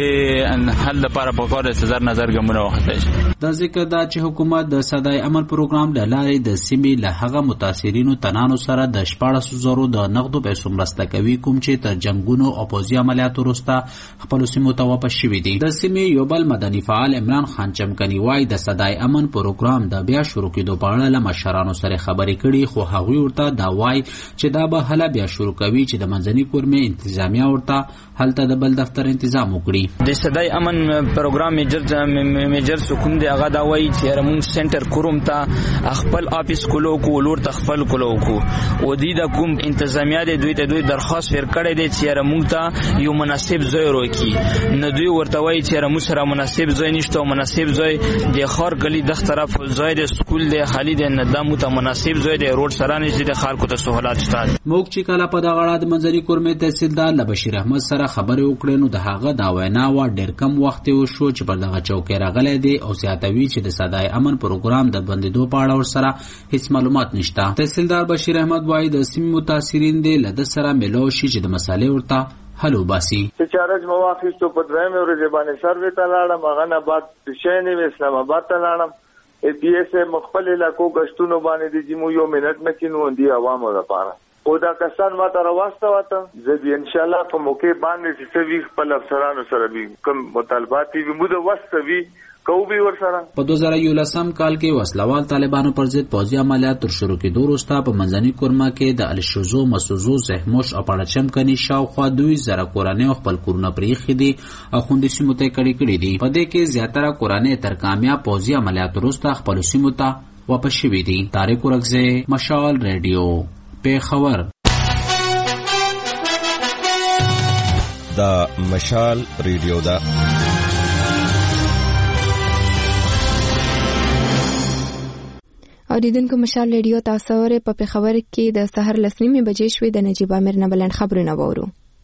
د حل لپاره په کار سزار نظر ګمونه وخته. دا ذکر دا چې حکومت د صدای امن پروګرام د لارې د سیمې له هغه متاثرینو تنانو سره د شپاړس زرو د نقدو پیسو مرسته کوي کوم چې تر جنگونو او پوځي عملیاتو وروسته خپل سیمو ته واپس شوي دي. د سیمې یو بل مدني فعال عمران خان چمکني وای د صدای امن پروګرام د بیا شروع کېدو په اړه له مشرانو سره خبرې کړي خو هغوی ورته دا وای چې دا به هله بیا شروع کوي چې د منځني کورمې انتظامیه ورته هلته د بل دفتر تنظیم وکړي. د صدای امن پروګرام میجر میجر سکون دی هغه دا وای چې رمون سنټر کوروم ته خپل اپیس کولو کو لور تخفل کولو کو او د دې کوم انتظامیه د دوی ته دوی درخواست ورکړی دی چې رمون ته یو مناسب ځای وروکي. نو دوی ورته وایي چې رمو سره مناسب ځای نشته او مناسب ځای د خار گلی د طرف ځای د سکول د خالی د ندامو ته مناسب ځای د روډ سره نشته د خلکو ته سہولت شته. موږ چې کله په دغه اړه د منځني کورمې تحصیلدار لبشیر احمد سره خبرې وکړې نو د هغه دا وینا و ډېر کم وخت وشو چې پر دغه چوکۍ راغلی دی او زیاتوي چې د صدای امن پروګرام د بندیدو په اړه ورسره هیڅ معلومات نشته. تحصیلدار بشیر احمد وایي د سیمې متاثرین دی له د سره ملو شي چې د مسالې ورته هلو باسي. چې چارج مواخیستو په دویمه ورځ باندې سروې ته لاړم، هغه نه بعد شینې اسلام آباد ته لاړم. ای پی ایس مخفل علاقو گشتونو باندې د جمو یو منټ نه کینو دی عوامو لپاره او دا کسان ما ته راوسته وته. زه به ان شاء الله په موقع باندې چې وی خپل افسرانو سره به کوم مطالبات وي مو د وسوي کوبي ورسره. په دوه زره یولسم کال کې وسلوال طالبانو پر ضد پوځي عملیات تر شروع کېدو وروسته په منځني کورما کې د الشوزو مسوزو زهموش او پړچم کني شاوخوا دوی زره کورنۍ خپل کورونه پرېښي دي او خوندې سیمو ته کړي کړي دي. په دې کې زیاتره کورنۍ تر کامیاب پوځي عملیات وروسته خپل سیمو ته واپس شوي دي. طارق ورکزی، مشال ریډیو، پیښور. دا مشال ریډیو ده. اوریدونکو مشال ریډیو تاسو اورئ. په پیښور کې د سحر لس نیمې بجې شوې. د نجیب امیر نه بلند خبرونه وورو.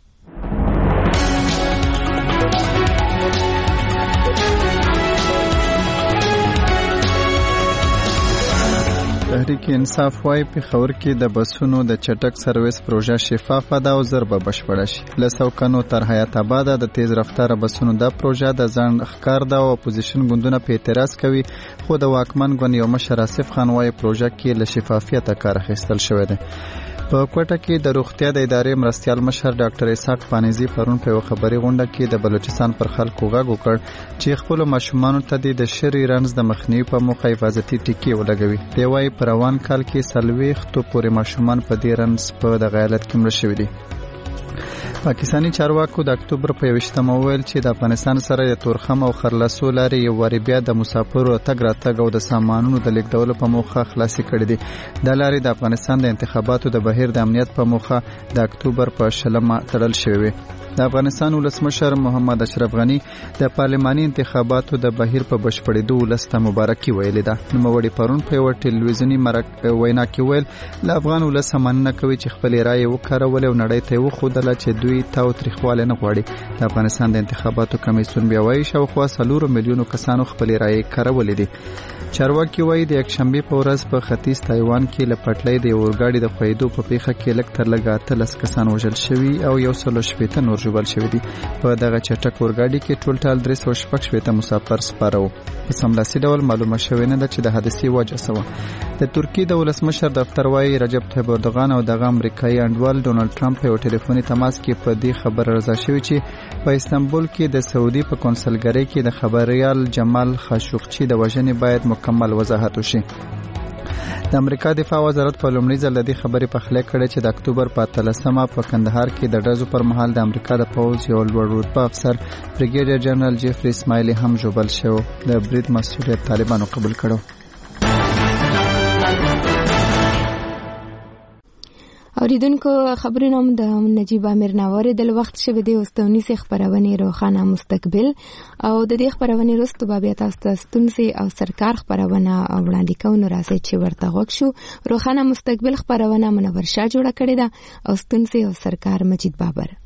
تحریک انصاف وايي پیښور کې د بسونو د چټک سرویس پروژه شفافه ده او زر به بشپړه شي. له سوکنو تر حیات آباد د تیز رفتار بسونو د پروژه د ځان ښکار ده او اپوزیشن ګوندونه په اعتراض کوي، خو د واکمن ګوند یو مشر آصف خان وايي پروژه کې له شفافیت کار اخیستل شوی دی. په کوټه کې د روغتیا د ادارې مرستیال مشر ډاکټر اسحاق پانیزی پرون په خبري غونډه کې د بلوچستان پر خلکو غږ وکړ چې خپل ماشومان ته د شری رنز د مخنیوي په موخه حفاظتي ټیکي ولګوي. دی وايي په روان کال کې سلويختو پورې ماشومان په دې رنز په د غیالت کې مړ شوي دي. پاکستانی چارواکو د اکتوبر په یوشتمه ویل چې د افغانستان سره د تورخم او خرلاسو لارې یو واری بیا د مسافرو تګ راتګ او د سامانونو د لیږدولو په موخه خلاصې کړې دي. د لارې د افغانستان د انتخاباتو د بهیر د امنیت په موخه د اکتوبر په شلمه تړل شوی. د افغانستان ولسمشر محمد اشرف غنی د پارلماني انتخاباتو د بهیر په بشپړېدو ولسته مبارکي ویلې ده. نوموړي پرون په یو ټلویزیوني وینا کې ویل له افغان ولس مننه کوي چې خپل رائے وکړول او نړۍ ته وښودله چې دوی تاو تریخواله نه غواړي. د افغانستان د انتخاباتو کمیسیون بیا وایي شاوخوا څلور میلیونو کسانو خپل رائے کارولې دي. چارواکي وایي د یکشنبه په ورځ په ختیځ تایوان کې له پټلۍ د اورګاډي د خویدو په پیښه کې لږ تر لږه اتلس کسان وژل شوي او یو سل شپېته نور ژوبل شوي دي. په دغه چټک اورګاډي کې ټول ټال درې سوه شپږ شپېته مسافر سپاره وو. په سملاسي ډول معلومه شوې نه ده چې د حادثې وجه څه وه. د ترکیې د ولسمشر دفتر وایي رجب طیب اردوغان او دغه امریکایي انډوال ډونالډ ټرمپ په یو ټلیفوني تماس کې په دې خبره رضا شوي چې په استانبول کې د سعودي په کونسلګرۍ کې د خبريال جمال خاشقچي د وژنې باید مکمل وضاحت وشي. د امریکا دفاع وزارت په لومړي ځل د خبرې په خله کړې چې د اکتوبر په اتلسمه په کندهار کې د ډزو پر مهال د امریکا د پوځ یو لوړ رتبه افسر بریګیډیر جنرال جیفری اسماعیلی هم ژوبل شو. د برید مسؤلیت طالبانو قبول کړو. اوریدونکو خبرونه هم د نجیب امیر ناوړه د وخت شوه د اوستونی سي خبرونه روخانه مستقبل او د دې خبرونه وروسته به تاسو ته ستونزې او سرکار خبرونه وړاندې کوو. راځي چې ورته غوښ شو. روخانه مستقبل خبرونه منور شاه جوړه کړې ده او ستونزې او سرکار مجید بابر.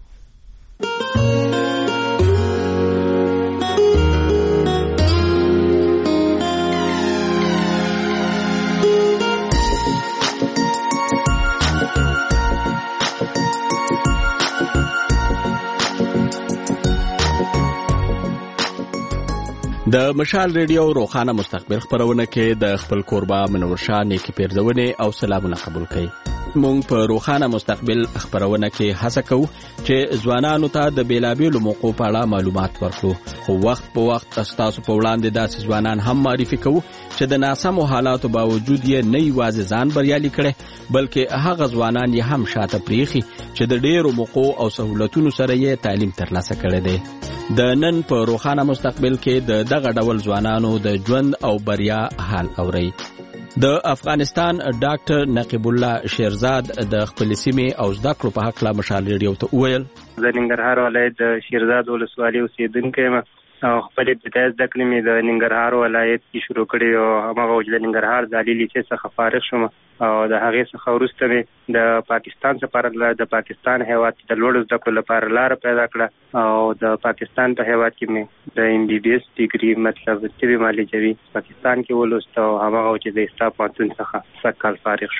د مشال ریډیو روخانه مستقبل خبرونه کې د خپل کوربه منور شاه نیکی پیرزونه او سلامونه قبول کړي. مونږ په روخانه مستقبل خبرونه کې هڅه کوو چې ځوانانو ته د بیلابیلو موقعو په اړه معلومات ورکړو، خو وخت په وخت تاسو په وړاندې داسې ځوانان هم معرفي کوو چې د ناسمو حالاتو باوجود یې نه یوازې ځان بریالي کړي بلکې هغه ځوانان یې هم شاته پریخي چې د ډېرو موقعو او سہولتونو سره یې تعلیم ترلاسه کړی دی. د نن په روخانه مستقبل کې د دغه ډول ځوانانو د ژوند او بریا حال اوري. د افغانستان ډاکټر نقیب الله شیرزاد د خپل سیمې او زده کړو په حق لا مشال ریډیو ته وویل د ننګرهار ولایت د شیرزاد ولسوالۍ اوسیدونکی یم او خپل ابتدایي زده کړې مې د ننګرهار ولایت کې شروع کړې او هماغه چې د ننګرهار د عالي لیسې څخه فارغ شوم او د هغې څخه وروسته مې د پاکستان څخه د پاکستان هیواد د لوړو زده کړو لپاره لاره پیدا کړه او د پاکستان په هیواد کې مې د ایم بی بي ایس ډیګري مطلب طب معالجوي پاکستان کې ولوست او هماغه چې د استا پوهنتون څخه سږ کال فارغ شوم.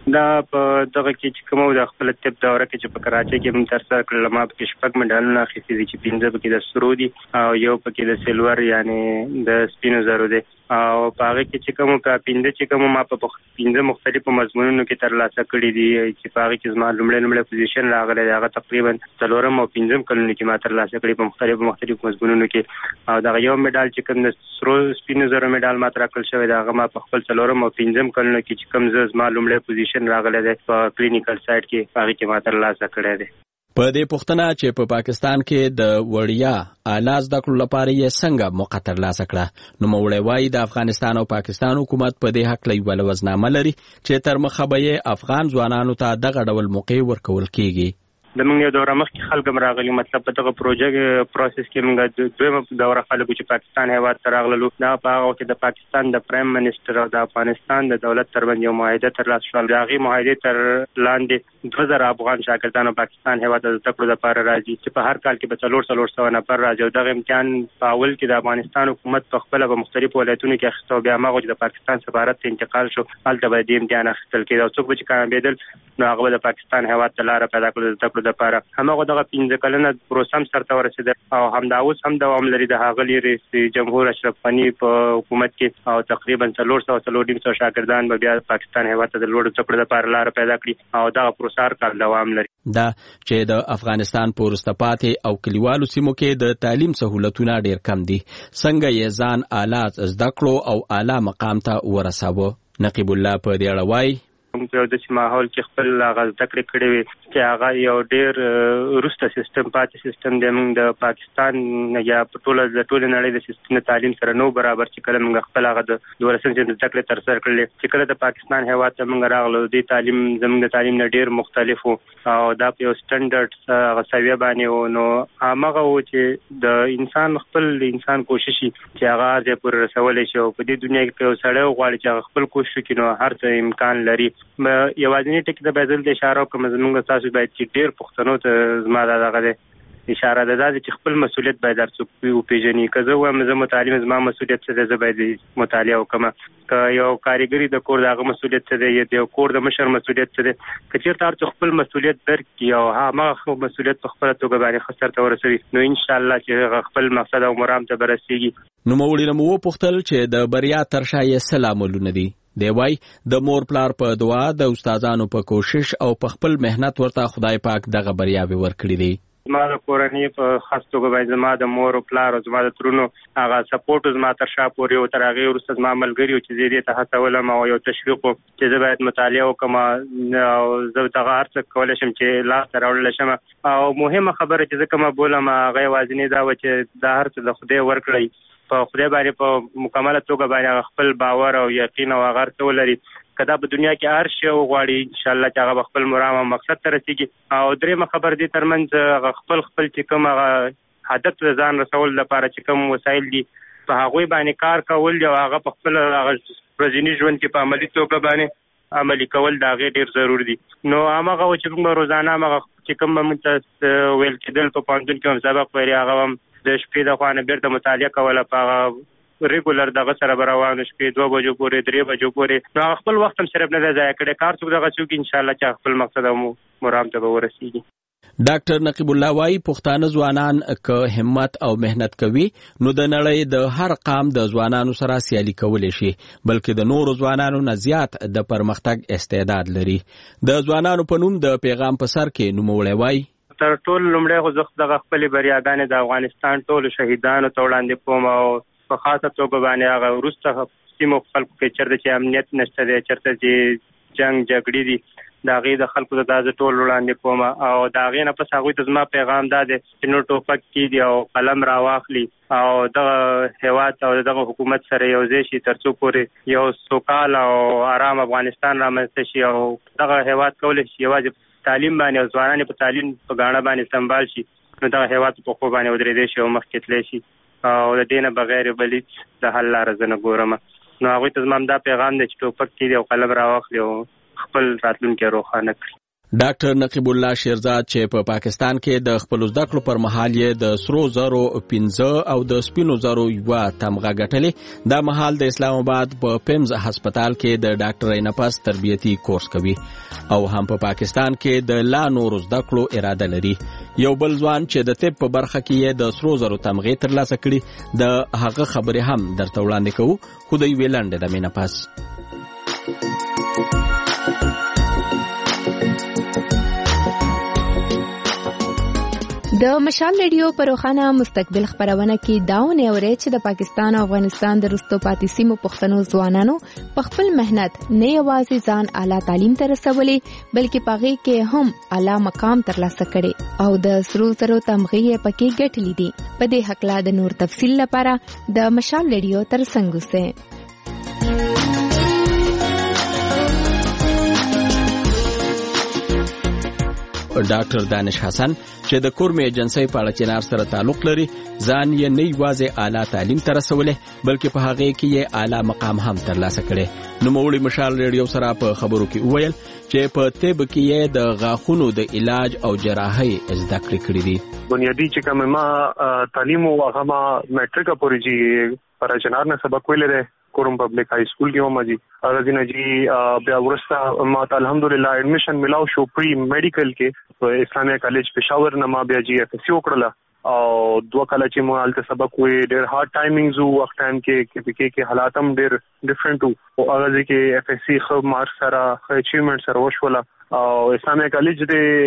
دا په دغه کې چې کوم د خپل طب دوره کې چې په کراچۍ کې موږ تر سره کړل ما په شپږ مډالونه اخیستي دي چې پنځه پکې د سرو دي او یو پکې د سلور یعنی د سپینو زرو دي او په هغه کې چې کوم کا پنځه چې کوم ما په پنځه مختلفو مضمونونو کې ترلاسه کړي دي چې په هغه کې زما لومړی لومړی پوزیشن راغلی هغه تقریبا څلورم او پنځم کلونو کې ما ترلاسه کړي په مختلفو مختلفو مضمونونو کې او دا یو مډال چې کوم د سرو سپینو زرو مډال ما ترکل شوی دا هغه ما په خپل څلورم او پنځم کلونو کې چې کوم زما لومړی پوزیشن راغلی دی په کلینیکل سایت کې هغه کې ما ترلاسه کړی دی. په دې پوښتنه چې په پاکستان کې د وړیا اعلی زده کړو لپاره یې څنګه موقع ترلاسه کړه نو موړی وایي د افغانستان او پاکستان حکومت په دې حق یوه لوزنامه لري چې تر مخه به یې افغان ځوانانو ته دغه ډول موقع ورکول کیږي. د موږ یو دوره مخکې خلک هم راغلي مطلب په دغه پروژه پروسس کې موږ دویمه دوره خلکو چې پاکستان هیواد ته راغللو دا په هغه وخت د پاکستان د پرایم منسټر او د افغانستان د دولت ترمنځ یو معاهده ترلاسه شوه. د هغې معاهدې تر لاندې دوه زره افغان شاګردانو پاکستان هیواد ته د زده کړو لپاره راځي چې په هر کال کې به څلور څلور سوه نفر راځي او دغه امتحان په اول کې د افغانستان حکومت په خپله په مختلفو ولایتونو کې اخیسته او بیا هماغه چې د پاکستان سفارت ته انتقال شو هلته به دې امتحان اخیستل کېده او څوک به چې کامیابېدل نو هغه به د پاکستان هیواد ته لاره پیدا کړو د زده کړو لپاره. هماغه دغه پنځه کلنه پروسه هم سرته ورسېده او همدا اوس هم دوام لري د ښاغلي رئیس جمهور اشرف غني په حکومت کې او تقریبا څلور سوه څلور نیم سوه شاګردان به بیا پاکستان هیواد ته د لوړو زده کړو لپاره لاره پیدا کړي او دغه پروسه هر کال دوام لري. دا چې د افغانستان په وروسته پاتې او کلیوالو سیمو کې د تعلیم سهولتونه ډېر کم دي څنګه یې ځان اعلی زده کړو او اعلی مقام ته ورساوه. نقیب الله په دې اړه وایي په داسې ماحول کې خپل هغه زده کړې کړې وي چې هغه یو ډېر وروسته سیستم پاتې سیستم دی. موږ د پاکستان یا په ټوله د ټولې نړۍ د سیستم تعلیم سره نو برابر چې کله موږ خپل هغه د دولسم صنف زده کړې ترسره کړلې چې کله د پاکستان هیواد ته موږ راغلو دې تعلیم زموږ د تعلیم نه ډېر مختلف و او دا په یو سټنډرډ هغه سویه باندې و نو هماغه و چې د انسان خپل انسان کوشش چې هغه ځای پورې رسولی شي او په دې دنیا کې یو سړی وغواړي چې هغه خپل کوشش وکړي نو هر څه امکان لري. یوازینی ټکي ته باید دلته اشاره وکړم زموږ تاسو باید چې ډېر پښتنو ته زما دا دغه دی اشاره ده دا چې خپل مسؤلیت باید هر څوک وپېژني. که زه وایم زه متعلم زما مسؤلیت څه دی زه باید مطالعه وکړم که یو کارګري د کور د هغه مسؤلیت څه دی یا د یو کور د مشر مسؤلیت څه دی که چېرته هر څوک خپل مسؤلیت درک کړي او هماغه مسؤلیت په خپله توګه باندې ښه سرته ورسوي نو انشاءالله چې هغه خپل مقصد او مرام ته به رسېږي. نوموړي نه مو وپوښتل چې د بریا تر شا یې څه لاملونه دي. دی وای د مور پلار په دعا د استادانو په کوشش او په خپل مهنت ورته خدای پاک دغه بریاوې ورکړي دي. زما د کورنۍ په خاص توګه باید زما د مور او پلار او زما د ترونو هغه سپورټ زما تر شا پورې او تر هغې وروسته زما ملګري چې زه دې ته هڅولم او یو تشویق چې زه باید مطالعه وکړم او زه دغه هر څه کولی شم چې لاسته راوړلی شم او مهمه خبره چې زه کومه بولم هغه یوازینۍ دا وه چې دا هر څه د خدای ورکړی په خدای باندې په مکمله توګه باندې خپل باور او یقین او هغه هر څه ولري که دا په دنیا کې هر شی وغواړي انشاءالله چې هغه به خپل مرام او مقصد ته رسېږي او درېیمه خبر دې ترمنځ هغه خپل خپل چې کوم هغه هدف ته ځان رسول لپاره چې کوم وسایل دي په هغوی باندې کار کول او هغه په خپل هغه ورځني ژوند کې په عملي توګه باندې عملي کول د هغې ډېر ضرور دي. نو هماغه و چې موږ روزانه هماغه چې کوم به موږ ته ویل کېدل په پوهنتون کې هم سبق ویلي هغه هم د شپې د خوا نه بېرته مطالعه کوله په هغه ریګولر دغه سره به روانو شپې دوه بجو پورې درې بجو پورې نو هغه خپل وخت هم صرف نه دی ضایع کړی کار څوک دغه څوک انشاءالله چې خپل مقصد او مرام ته به ورسېږي. ډاکټر نقیب الله وایي پښتانه ځوانان که همت او مهنت کوي نو د نړۍ د هر قام د ځوانانو سره سیالي کولی شي بلکې د نورو ځوانانو نه زیات د پرمختګ استعداد لري. د ځوانانو په نوم د پیغام په سر کې نوموړی وایي تر ټولو لومړی خو زه دغه خپلې بریاګانې د افغانستان ټولو شهیدانو ته وړاندې کوم او په خاصه توګه باندې هغه وروسته سیمو خلکو کې چېرته چې امنیت نشته دی چېرته چې جنګ جګړې دي د هغې د خلکو ته دا زه ټول وړاندې کوم او د هغې نه پس هغوی ته زما پیغام دا دی چې نور ټوپک کېږدي او قلم راواخلي او دغه هېواد او دغه حکومت سره یو ځای شي تر څو پورې یو سوکاله او ارام افغانستان رامنځته شي او دغه هېواد کولی شي یوازې تعلیم باندې او ځوانان په تعلیم په ګاڼه باندې سنبال شي نو دغه هېواد په پښو باندې ودرېدی شي او مخکې تللی شي او د دې نه بغیر بل هېڅ د حل لاره زه نه ګورم. نو هغوی ته زما همدا پیغام دی چې ټوپک کېږدي او قلم راواخلي او خپل راتلونکی روښانه کړي. ډاکټر نقیب الله شیرزاد چې په پاکستان کې د خپل زده کړو پر مهال یې د سرو زرو پنځه او د سپینو زرو یو تمغه ګټلې دا مهال د اسلام آباد په پیمز هسپتال کې د ډاکټرۍ نفس تربیتی کورس کوي او هم په پاکستان کې د لا نور زده کړو اراده لري. یو بل ځوان چې د طب په برخه کې د سرو زرو تمغه ترلاسه کړي د هغه خبرې هم درته وړاندې کوو خو دوی ویلنډ د مینه پاس. د مشال ریډیو په روخانه مستقبل خبرونه کې داونه اوري چې د پاکستان او افغانستان د رستو پاتې سیمو پښتنو ځوانانو په خپل مهنت نه یوازې ځان اعلی تعلیم ته رسولي بلکې پاغي کې هم اعلی مقام ترلاسه کړي او د سرو زرو تمغه پکې ګټلې دي. په دې حق لا د نور تفصیل لپاره د مشال ریډیو تر څنګ اوسئ. ډاکټر دانش حسن چې د کورمې ایجنسۍ په اړه چنار سره تعلق لري ځان یې نه یوازې اعلی تعلیم ته رسولی بلکې په هغه کې یې اعلی مقام هم ترلاسه کړي. نوموړي مشال ریډیو سره په خبرو کې وویل چې په طب کې یې د غاښونو د علاج او جراحۍ زده کړې کړې دي. بنیادی چې کوم ما تعلیم او هغه ما میټریک پورې جی پر چنار نه سبق ویل لري کوم پبلک های سکول کې ومه جی اغازینه جی بیا ورسته ما الحمدلله اډمیشن ملاو شو پری میډیکل کې په اسلامي کالج پېښور نه ما بیا جی اف سی وکړله او دوه کله چې مو الته سبق وې ډېر هارد ټایمینګز وو وخت ټایم کې کې کې کې حالات هم ډېر ډیفرنٹ وو او هغه کې اف اس سی خو مار سره اچیومنت سره وشوله او اسلامي کالج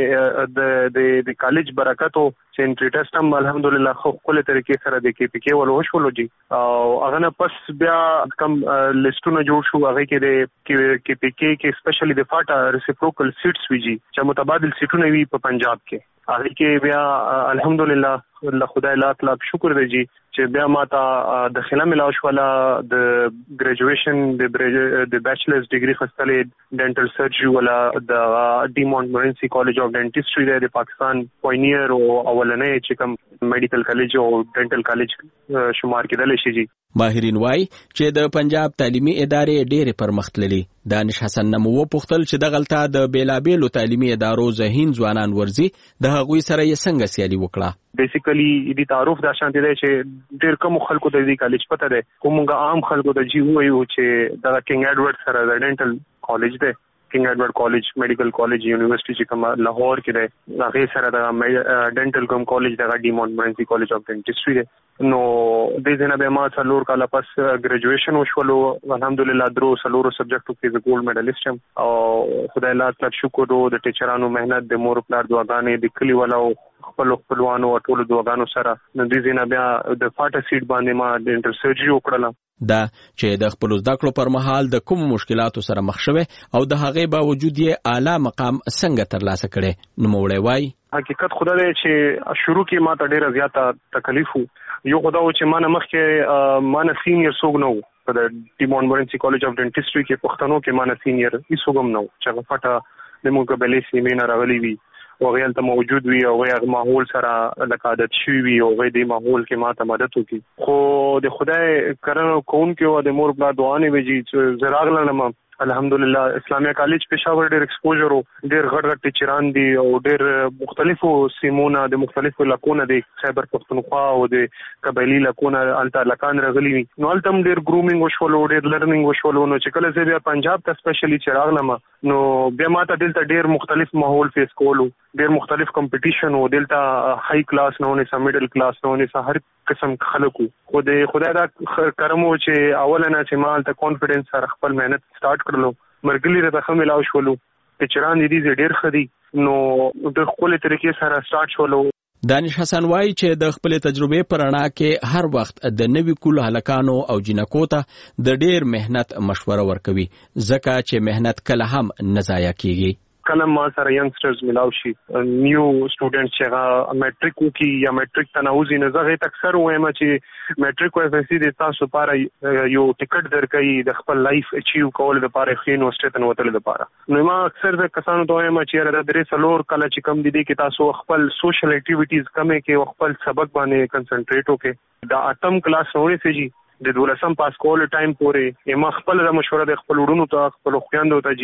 د د د کالج برکاتو چې انټری ټیسټ هم الحمدلله خو خپل طریقې سره د کې پی کې ول وشولو جی او هغه نه پس بیا کم لیستونه جوړ شو هغه کې د کې پی کې کې سپیشلی د فاټا ریسیپروکل سیټس وی جی چې متبادل سیټونه وی په پنجاب کې هغه کې بیا الحمدلله الله خدای لاک لاک شکر دی جی چې بیا ماته د خلا ملاو شواله د ګریجویشن د د بیچلرز ډیګري خستلې ډینټل سرجری ولا د ډی مونټمورنسی کالج اف ډینټسټري د پاکستان پاینیر او اولنې چې کوم میډیکل کالج او ډینټل کالج شمار کېدل شي جی. ماهرین وای چې د پنجاب تعلیمي ادارې ډېرې پرمختللي. دانش حسن نمو پوښتل چې د غلطه د بیلابېلو تعلیمي ادارو ذهین ځوانان ورزي د هغوی سره یې څنګه سیالي وکړه. بیسیکلی دې تعارف دا شانتي دی چې ډېر کم خلکو ته دې کالج پته دی کومه عام خلکو ته جی وایو چې د کینګ ایډورډ سره د ډینټل کالج دی کینګ ایډورډ کالج میډیکل کالج یونیورسيټي چې کوم لاهور کې دی هغه سره د ډینټل کوم کالج د ډی مونټمورنسی کالج اف ډینټسټري دی نو د دې نه به ما څلور کاله پس ګریجویشن وشولو الحمدلله درو څلورو سبجیکټو کې د ګولډ میډالیست یم او خدای لاک لاک شکر د ټیچرانو مهنت د مور پلار دعاګانې د کلی والو خپل خپلوانو او ټولو دعاګانو سره د دې نه بیا د فاټا سیټ باندې ما د انټر سرجری وکړله دا چې د خپل زده کړو پر مهال د کوم مشکلاتو سره مخ شوه او د هغې باوجود یې اعلی مقام څنګه ترلاسه کړي نو موړی وای حقیقت خدای دی چې شروع کې ما ته ډیره زیاته تکلیف وو یو خدای و چې ما نه مخکې ما نه سینیر څوک نه وو په د ډی مونټمورنسی کالج اف ډینټسټري کې پښتنو کې ما نه سینیر هیڅ هم نه وو چې هغه فاټا د موږ قبلې سیمې نه راغلي وي او هغه ته موجود وي او هغه ماحول سره لکه عادت شوی وي او هغه د ماحول کې ماته مدد وکړي خو د خدای کرن کون کې او د مور بلا دعا نه ویږي چې زراغلنه الحمدلله اسلامي کالج پېښور ډېر ایکسپوجر او ډېر غټ غټ ټیچران دي او ډېر مختلفو سیمونه د مختلفو علاقونو د خیبر پختونخوا او د قبایلی علاقونو الته لکان راغلي وي نو الته ډېر ګرومینګ وشول او ډېر لرنینګ وشول نو چې کله زه بیا پنجاب ته سپیشلی چراغلم نو بیا ماته دلته ډېر مختلف ماحول فیس کولو ډېر مختلف کمپټیشن او دلته های کلاس نه ونه سم میډل کلاس نه ونه هر قسم خلکو خو د خدای دا کرمو چې اولنه چې مال ته کانفیډنس سره خپل مهنت سٹارټ کړلو مرګلی راته خمه لاو شولو ټیچران دې ډېر خدي نو د خپل طریقې سره سٹارټ شولو. دانش حسن وای چې د خپل تجربې پر اړه کې هر وخت د نوي کول هلکانو او جنکو ته د ډېر مهنت مشوره ورکوي ځکه چې مهنت کله هم نه ضایع کیږي. کله ما سره ینګسټرز ملاو شي نیو سټوډنټ چې هغه میټریک وکي یا میټریک تناوزي نه زغه اکثر وایم چې میټریک او اف اس سی د تاسو لپاره یو ټیکټ درکې د خپل لایف اچیو کول لپاره خو یونیورسيټي ته وتل لپاره نو ما اکثر د کسانو ته وایم چې را درې سلور کله چې کم دي کې تاسو خپل سوشل اکټیویټیز کمې کې خپل سبق باندې کنسنټریټ وکړئ دا اتم کلاس نوې سي د دولسم پاس کول ټایم پورې ما خپل د مشوره د خپل وډونو ته خپل خويندو ته جی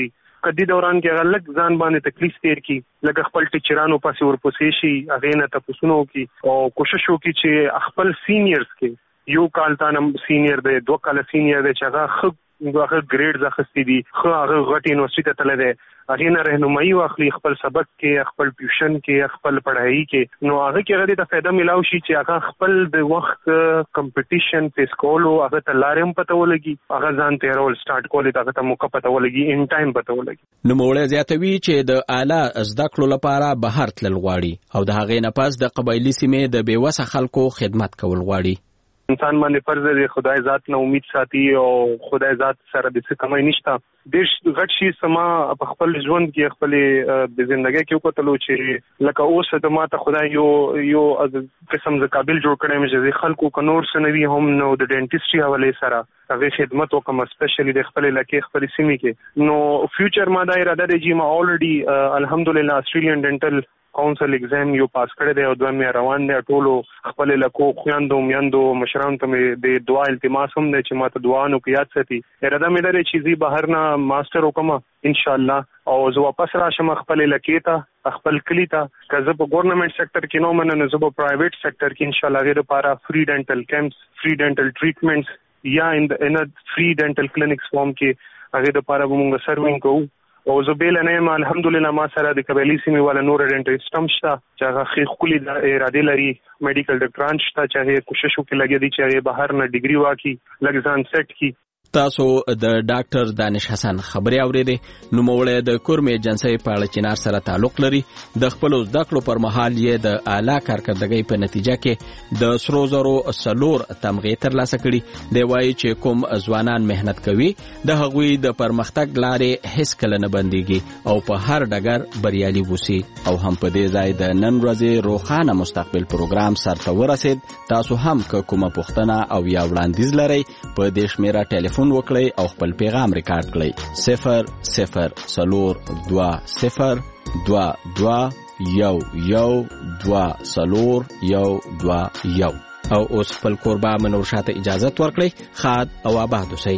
کدي دوران کې غلط ځان باندې تکلیف تیر کی لکه خپل ټیچرانو پاسې ورپسې شي هغه نه تاسو کی او کوشش وکړي چې خپل سینیئرز کې یو کال تانم سینیئر دی دوه کال سینیئر دی چې هغه خو هغه ګریډ ځخستې دي خو هغه غټ یونیورسيټي ته تللی دی هغې نه رهنمایي واخلي خپل سبق کې خپل ټیوشن کې خپل پړهایي کې نو هغه کې هغه ته فایده ملاو شي چې هغه خپل د وخت کمپټیشن فیس کولو هغه ته لارې هم پته ولګي هغه ځان تیرول سٹارټ کولی هغه ته موقع پته ولګي ان ټایم پته ولګي نوموړی زیاتوي چې د اعلی زده کړو لپاره بهر تلل غواړي او د هغې نه پس د قبایلي سیمې د بېوسه خلکو خدمت کول غواړي انسان باندې فرض دی خدای ذات نه امید ساتي او خدای ذات سره د څه کمای نشته ډېر غټ شي سما په خپل ژوند کې خپل د ژوندۍ کې وکړلو چې لکه اوس د ماته خدای یو یو قسم ز قابل جوړ کړم چې خلکو کنور سنوي هم نو د ډینټیسټري حواله سره هغه خدمت وکم سپیشلی د خپل لکه خپل سیمې کې نو فیوچر ما دا اراده دی چې ما اولریډي الحمدلله استرالین ډینټل کونسل ایگزام یو پاس کړی دی او دوه مې روان دی ټولو خپل لکو خويندو میندو مشران ته مې د دعا التماس هم دی چې ماته دعا نو کې یاد ساتي اراده مې لري چې زی بهر نه ماستر وکم ان شاء الله او زه واپس راشم خپل لکې ته خپل کلی ته کزه په ګورنمنت سېکټر کې نو من نه زه په پرایویټ سېکټر کې ان شاء الله غیر لپاره فری ډینټل کیمپس فری ډینټل ټریټمنټس یا ان ان فری ډینټل کلینکس فارم کې هغه لپاره موږ سروینګ کوو او زبیل نه الحمدلله ما سره د قبایلی سیمې ولا نور ډینټیسټ هم شته چې هغه خې خولي د اراده لري میډیکل ډاکټران شته چې هغه کوشش وکړي لګي دي چې هغه بهر نه ډیګري واکي لګ ځان سیټ کی تاسو د ډاکټر دانش حسن خبري اورېدې نو موړې د کورم ایجنسی په اړه چنار سره تعلق لري د خپل زده کړو پر مهال یې د اعلی کارکردګۍ په نتیجه کې د سرو زرو سلور تمغې ترلاسه کړي دی وایي چې کوم ځوانان مهنت کوي د هغوی د پرمختګ لارې هیڅ کله نه بنديږي او په هر ډګر بریالي وسی او هم په دې ځای د نن ورځې روخانه مستقبل پروګرام سره ورسید تاسو هم کومه پوښتنه او یا وړاندیز لرئ په دې شمیره ټلیفون وکړئ او خپل پیغام ریکارډ کړئ صفر صفر سلور دوا صفر دوا دوا یو یو دوا سلور یو دوا یو او اوس خپل کوربه منور شاته اجازه ورکړئ خاد او آباد اوسئ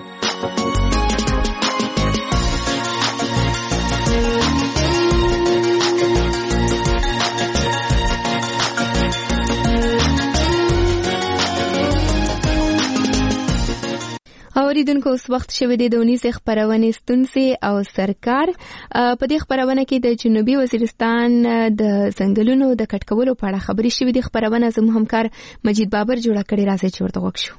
اوریدونکو اوس وخت شوی دی د ونیزې خپرونې ستونزې او سرکار په دې خپرونه کې د جنوبي وزیرستان د ځنګلونو د کټ کولو په اړه خبرې شوې دي خپرونه زموږ همکار مجید بابر جوړه کړې راځي چې ورته وکړو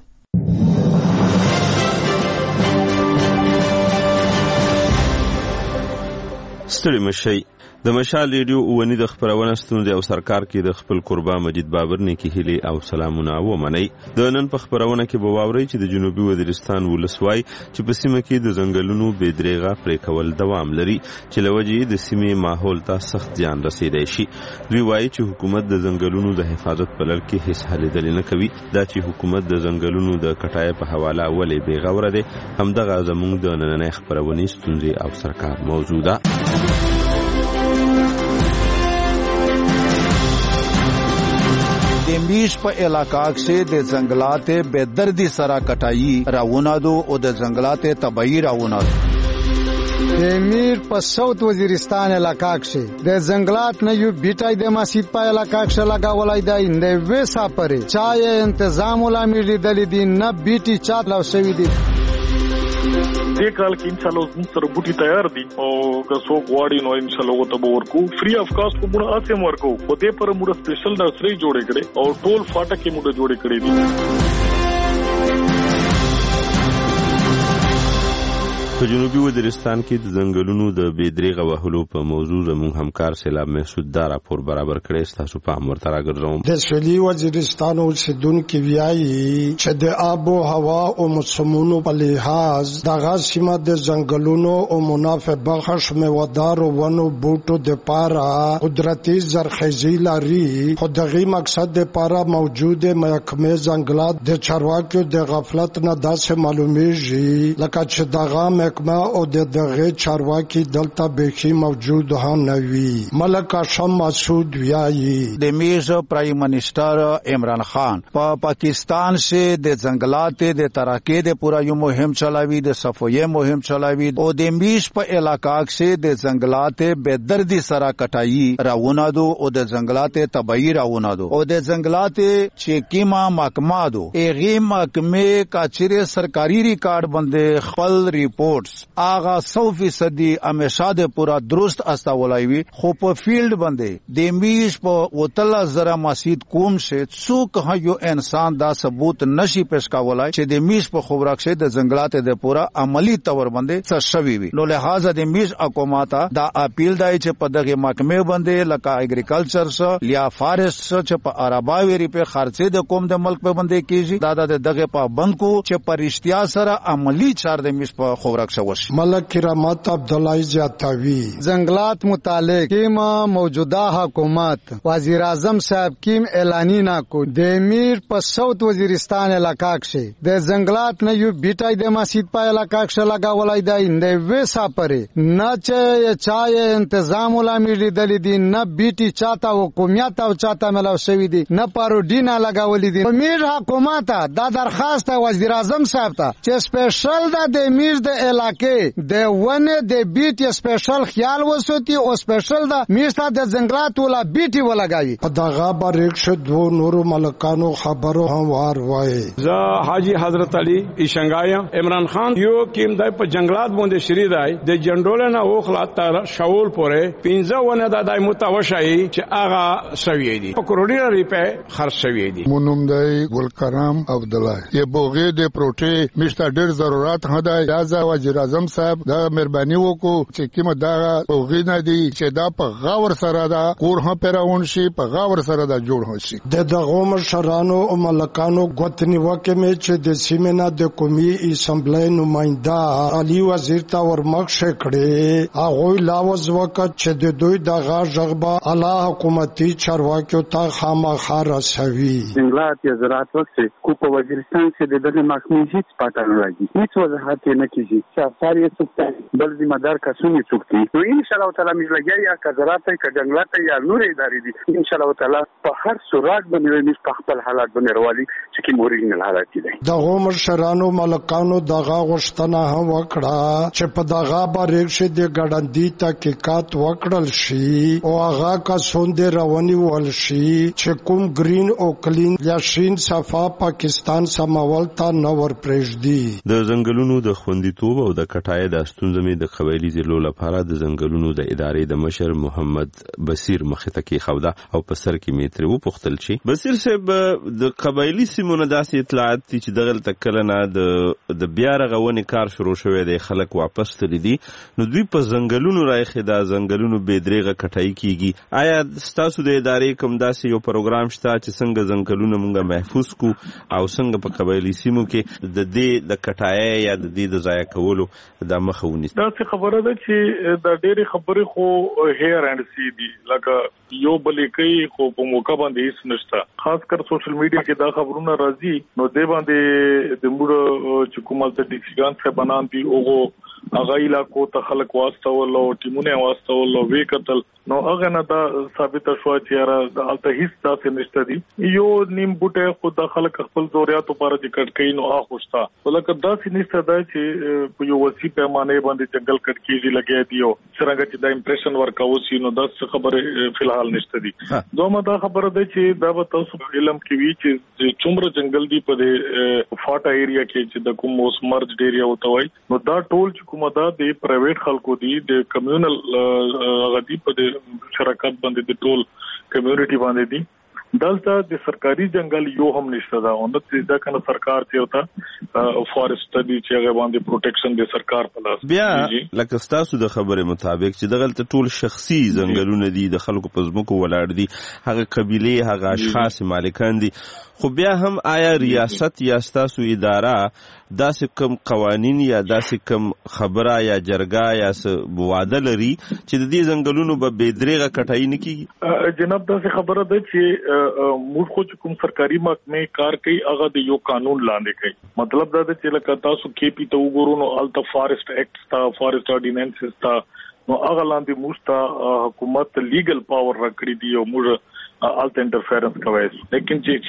ستړي مشي د مشال ریډیو ونی د خبرونه ستونزې او سرکار کې د خپل قربا مجید بابر نه کې هلي او سلامونه و منی د نن په خبرونه کې بواوري چې د جنوبي وزیرستان ولسوای چې په سیمه کې د ځنګلونو بېدریغه پرې کول دوام لري چې لوجې د سیمې ماحول ته سخت زیان رسیدای شي دوی وایي چې حکومت د ځنګلونو د حفاظت په لړ کې هیڅ هلې دلې نه کوي دا چې حکومت د ځنګلونو د کټای په حواله ولې بیغوره دي همدغه زموږ د نننۍ خبرونه ستونزې او سرکار موضوع ده میش په علاقہ کې د ځنګلات بے دردی سره کټایي راونه دو او د ځنګلات تبعی راونه د میر په ساوث وزیرستان علاقہ کې د ځنګلات نه یو بیټای د ماسیب په علاقہ کې لگا ولای دی د وسا پرې چای تنظیم ولا ملي دلی دی نه بیټي چات لا شوی دی دې کال کې ان شاء الله موږ سره بوټي تیار دي او که څوک غواړي نو ان شاء الله وته ورکو فری اف کاسټ په موږ اسه ورکو په دې پر موږ سپیشل نرسري جوړې کړې او ټول فاټک کې موږ جوړې کړې دي په جنوبي وزیرستان کې د ځنګلونو د بېدریغه وهلو په موضوع زموږ همکار سیلاب محسود دا راپور برابر کړی ستاسو په امر تر راګرځوم د سویلي وزیرستان اوسیدونکو ویایي چې د آب او هوا او موسمونو په لحاظ دغه سیمه د ځنګلونو او منافع بخش میوه‌دار ونو بوټو د پاره قدرتي زرخیزي لري خو دغه مقصد د پاره موجود محکمه ځنګلات د چارواکو د غفلت نه داسې معلومیږي لکه چې دغه محکمه او د دغه چارواکي دلته بخي موجود ها نوي. ملک هاشم مسعود ویایي د میز پرایم منسٹر عمران خان په پا پاکستان سے د ځنګلات د ترقی د پورا یو مهم چلاوي د صفویه مهم چلاوي او د میز په علاقہ سے د ځنګلات به دردی سره کټایي راونه دو او د ځنګلات تبعی راونه دو او د ځنګلات چې کیما محکمه دو ایغه محکمه کا چیرې سرکاري ریکارډ باندې خپل ریپورتس آغا سو فیصدی همیشه د پورا درست استولایوي خو په فیلډ باندې د میش په وتلا زرا مسجد کوم شه څوک یو انسان دا ثبوت نشي پېښ کولای چې د میش په خوراک شه د ځنګلات د پورا عملی تور باندې څه شوی وي. نو لہذا د میش حکومت دا اپیل دی چې په دغه محکمه باندې لکه اګریکلچر سره یا فارست سره چې په عرباوی ری په خرڅې د کوم د ملک په باندې کیږي دا د دغه په بند کو چې پرشتیا سره عملی چار د میش په خوراک شوش. ملک کرامت عبدالله زیاتوی ځنګلات متعلق کیما موجوده حکومت وزیر اعظم صاحب کیم اعلانی نا کو د امیر په صوت وزیرستان علاقہ کې د ځنګلات نه یو بیٹای د مسجد په علاقہ کې لگا ولای دی نه وسا پرې نه چې چای انتظام ولا میلی دلی دی نه بیٹی چاته حکومت او چاته ملو شوی دی نه پاروډینا لگا ولې دی. امیر حکومت دا درخواست وزیر اعظم صاحب ته چې سپیشل دا د امیر د علاقې د ونه د بیټ سپیشل خیال وسوتی او سپیشل دا میستا د ځنګلات ولا بیټي ولګایي. په دغه باریک شو دو نور ملکانو خبرو هم وار وای. ز حاجی حضرت علی ایشنګایا عمران خان یو کیم دای په ځنګلات باندې شری دای د جنډول نه اوخلات تر شاول پورې پنځه ونه د دای متوشای چې هغه سوي دي په کروڑی روپے خرج شوی دي. مونږ دای ګلکرام عبدالله یې بوغه د پروټي مشته ډېر ضرورت هدا دا وزیر اعظم صاحب دا مهرباني وکړو چې کومه دا بوغه نه دي چې دا په غاور سره دا کور هم پیراون شي په غاور سره دا جوړ شي. د دغه مشرانو او ملکانو غوتنی وکه می چې د سیمنا د قومي اسمبلی نماینده علي وزیر ته ورمخ کړي هغه لاوز وکړ چې د دوی دغه ژغبه اعلی حکومتي چارواکیو ته خامخا رسوي. ځنګلات یا زراعت وخت کو په وزیرستان کې د دغه محکمې هیڅ پاتانه راځي هیڅ وضاحت نه کیږي چې افسر یې څوک بل ذمہ دار کسونه څوک دي. نو ان شاء الله تعالی موږ لګیا یا کزرات یا جنگلات یا نور ادارې دي ان شاء الله تعالی په هر صورت باندې موږ په خپل حالات باندې روالي چې کوم اورینل حالات دي. دغه مشرانو ملکانو دغه غشتنه هم وکړه چې په دغه باندې شه د ګډندې تحقیقات وکړل شي او هغه کا سوند رواني ول شي چې کوم گرین او کلین یا شین صفا پاکستان سماول تا نور پرېږدي. د ځنګلونو د خوندیتوب او د کټای د ستونزې د قبایلی ضلعو لپاره د ځنګلونو د ادارې د مشر محمد بصیر مخته کې خوده او په سر کې میتر وو پختل شي. بصیر صاحب د قبایلی سیمونو داسې اطلاعات چې دغه تکلنه د د بیا رغونې کار شروع شوی دی خلک واپس تللی دي نو دوی په ځنګلونو راخې د ځنګلونو به دریغه کټای کیږي. آیا تاسو د ادارې کوم داسې یو پروګرام شته چې څنګه ځنګلونه موږ محفوظ کو او څنګه په قبایلی سیمو کې د دې د کټای یا د دې د ضایع کولو د مخاوني؟ دا څه خبره ده چې د ډېری خبرې خو هیر اند سی دي لکه یو بلې کوي خو په موقع باندې هیڅ نشته. خاص کر سوشل میډیا کې دا خبرونه راځي نو دې باندې د موږ چې کومه د ډیسیګان څخه بنان دي او هغه علاقو ته خلک واستول او ټیمونه واستول او وی قتل نو هغه نه دا ثابت شو چې را د الته هیڅ تاسو نشته دي. یو نیم بوټه خو د خلک خپل ضرورت لپاره د کټکې نو هغه خوستا ولکه دا څه نشته دا چې په یو وسی پیمانه باندې جنگل کټکېږي لګیا دی او څنګه چې دا امپریشن ورکاو سي نو دا څه خبره فلحال نشته دي. دومره دا خبره ده چې دا به تاسو علم کې وی چې څومره جنگل دی په دې فاټا ایریا کې چې د کوم اوس مرج ایریا وته وای نو دا ټول کومه دا د پرایویټ خلکو دی د کمیونل غدي په شراکت باندې د ټول کمیونټي باندې دي دلته د سرکاري جنگل یو هم نشته دا اونده چې دا کنه سرکار ته وتا فارست دی چې هغه باندې پروټیکشن د سرکار په لاس بیا لکه تاسو د خبره مطابق چې دغه ټول شخصي ځنګلونه دي د خلکو په ځمکو ولاړ دي هغه قبيله هغه اشخاص مالکان دي خو بیا هم آیا ریاست یا تاسو اداره داسې کوم قوانین یا داسې کوم خبره یا جرګه یا واده لري چې د دې ځنګلونو به بې درېغه کټایي نه کیږي؟ جناب داسې خبره ده چې موږ خو چې کوم سرکاري محکمې کار کوي هغه د یو قانون لاندې کوي. مطلب دا ده چې لکه تاسو کې پی ته وګورئ نو الته فارسټ ایکټ تا فارسټ آرډیننس تا نو هغه لاندې موږ ته حکومت لیګل پاور راکړي دی او موږ الته انټرفیرنس کوي. لیکن چې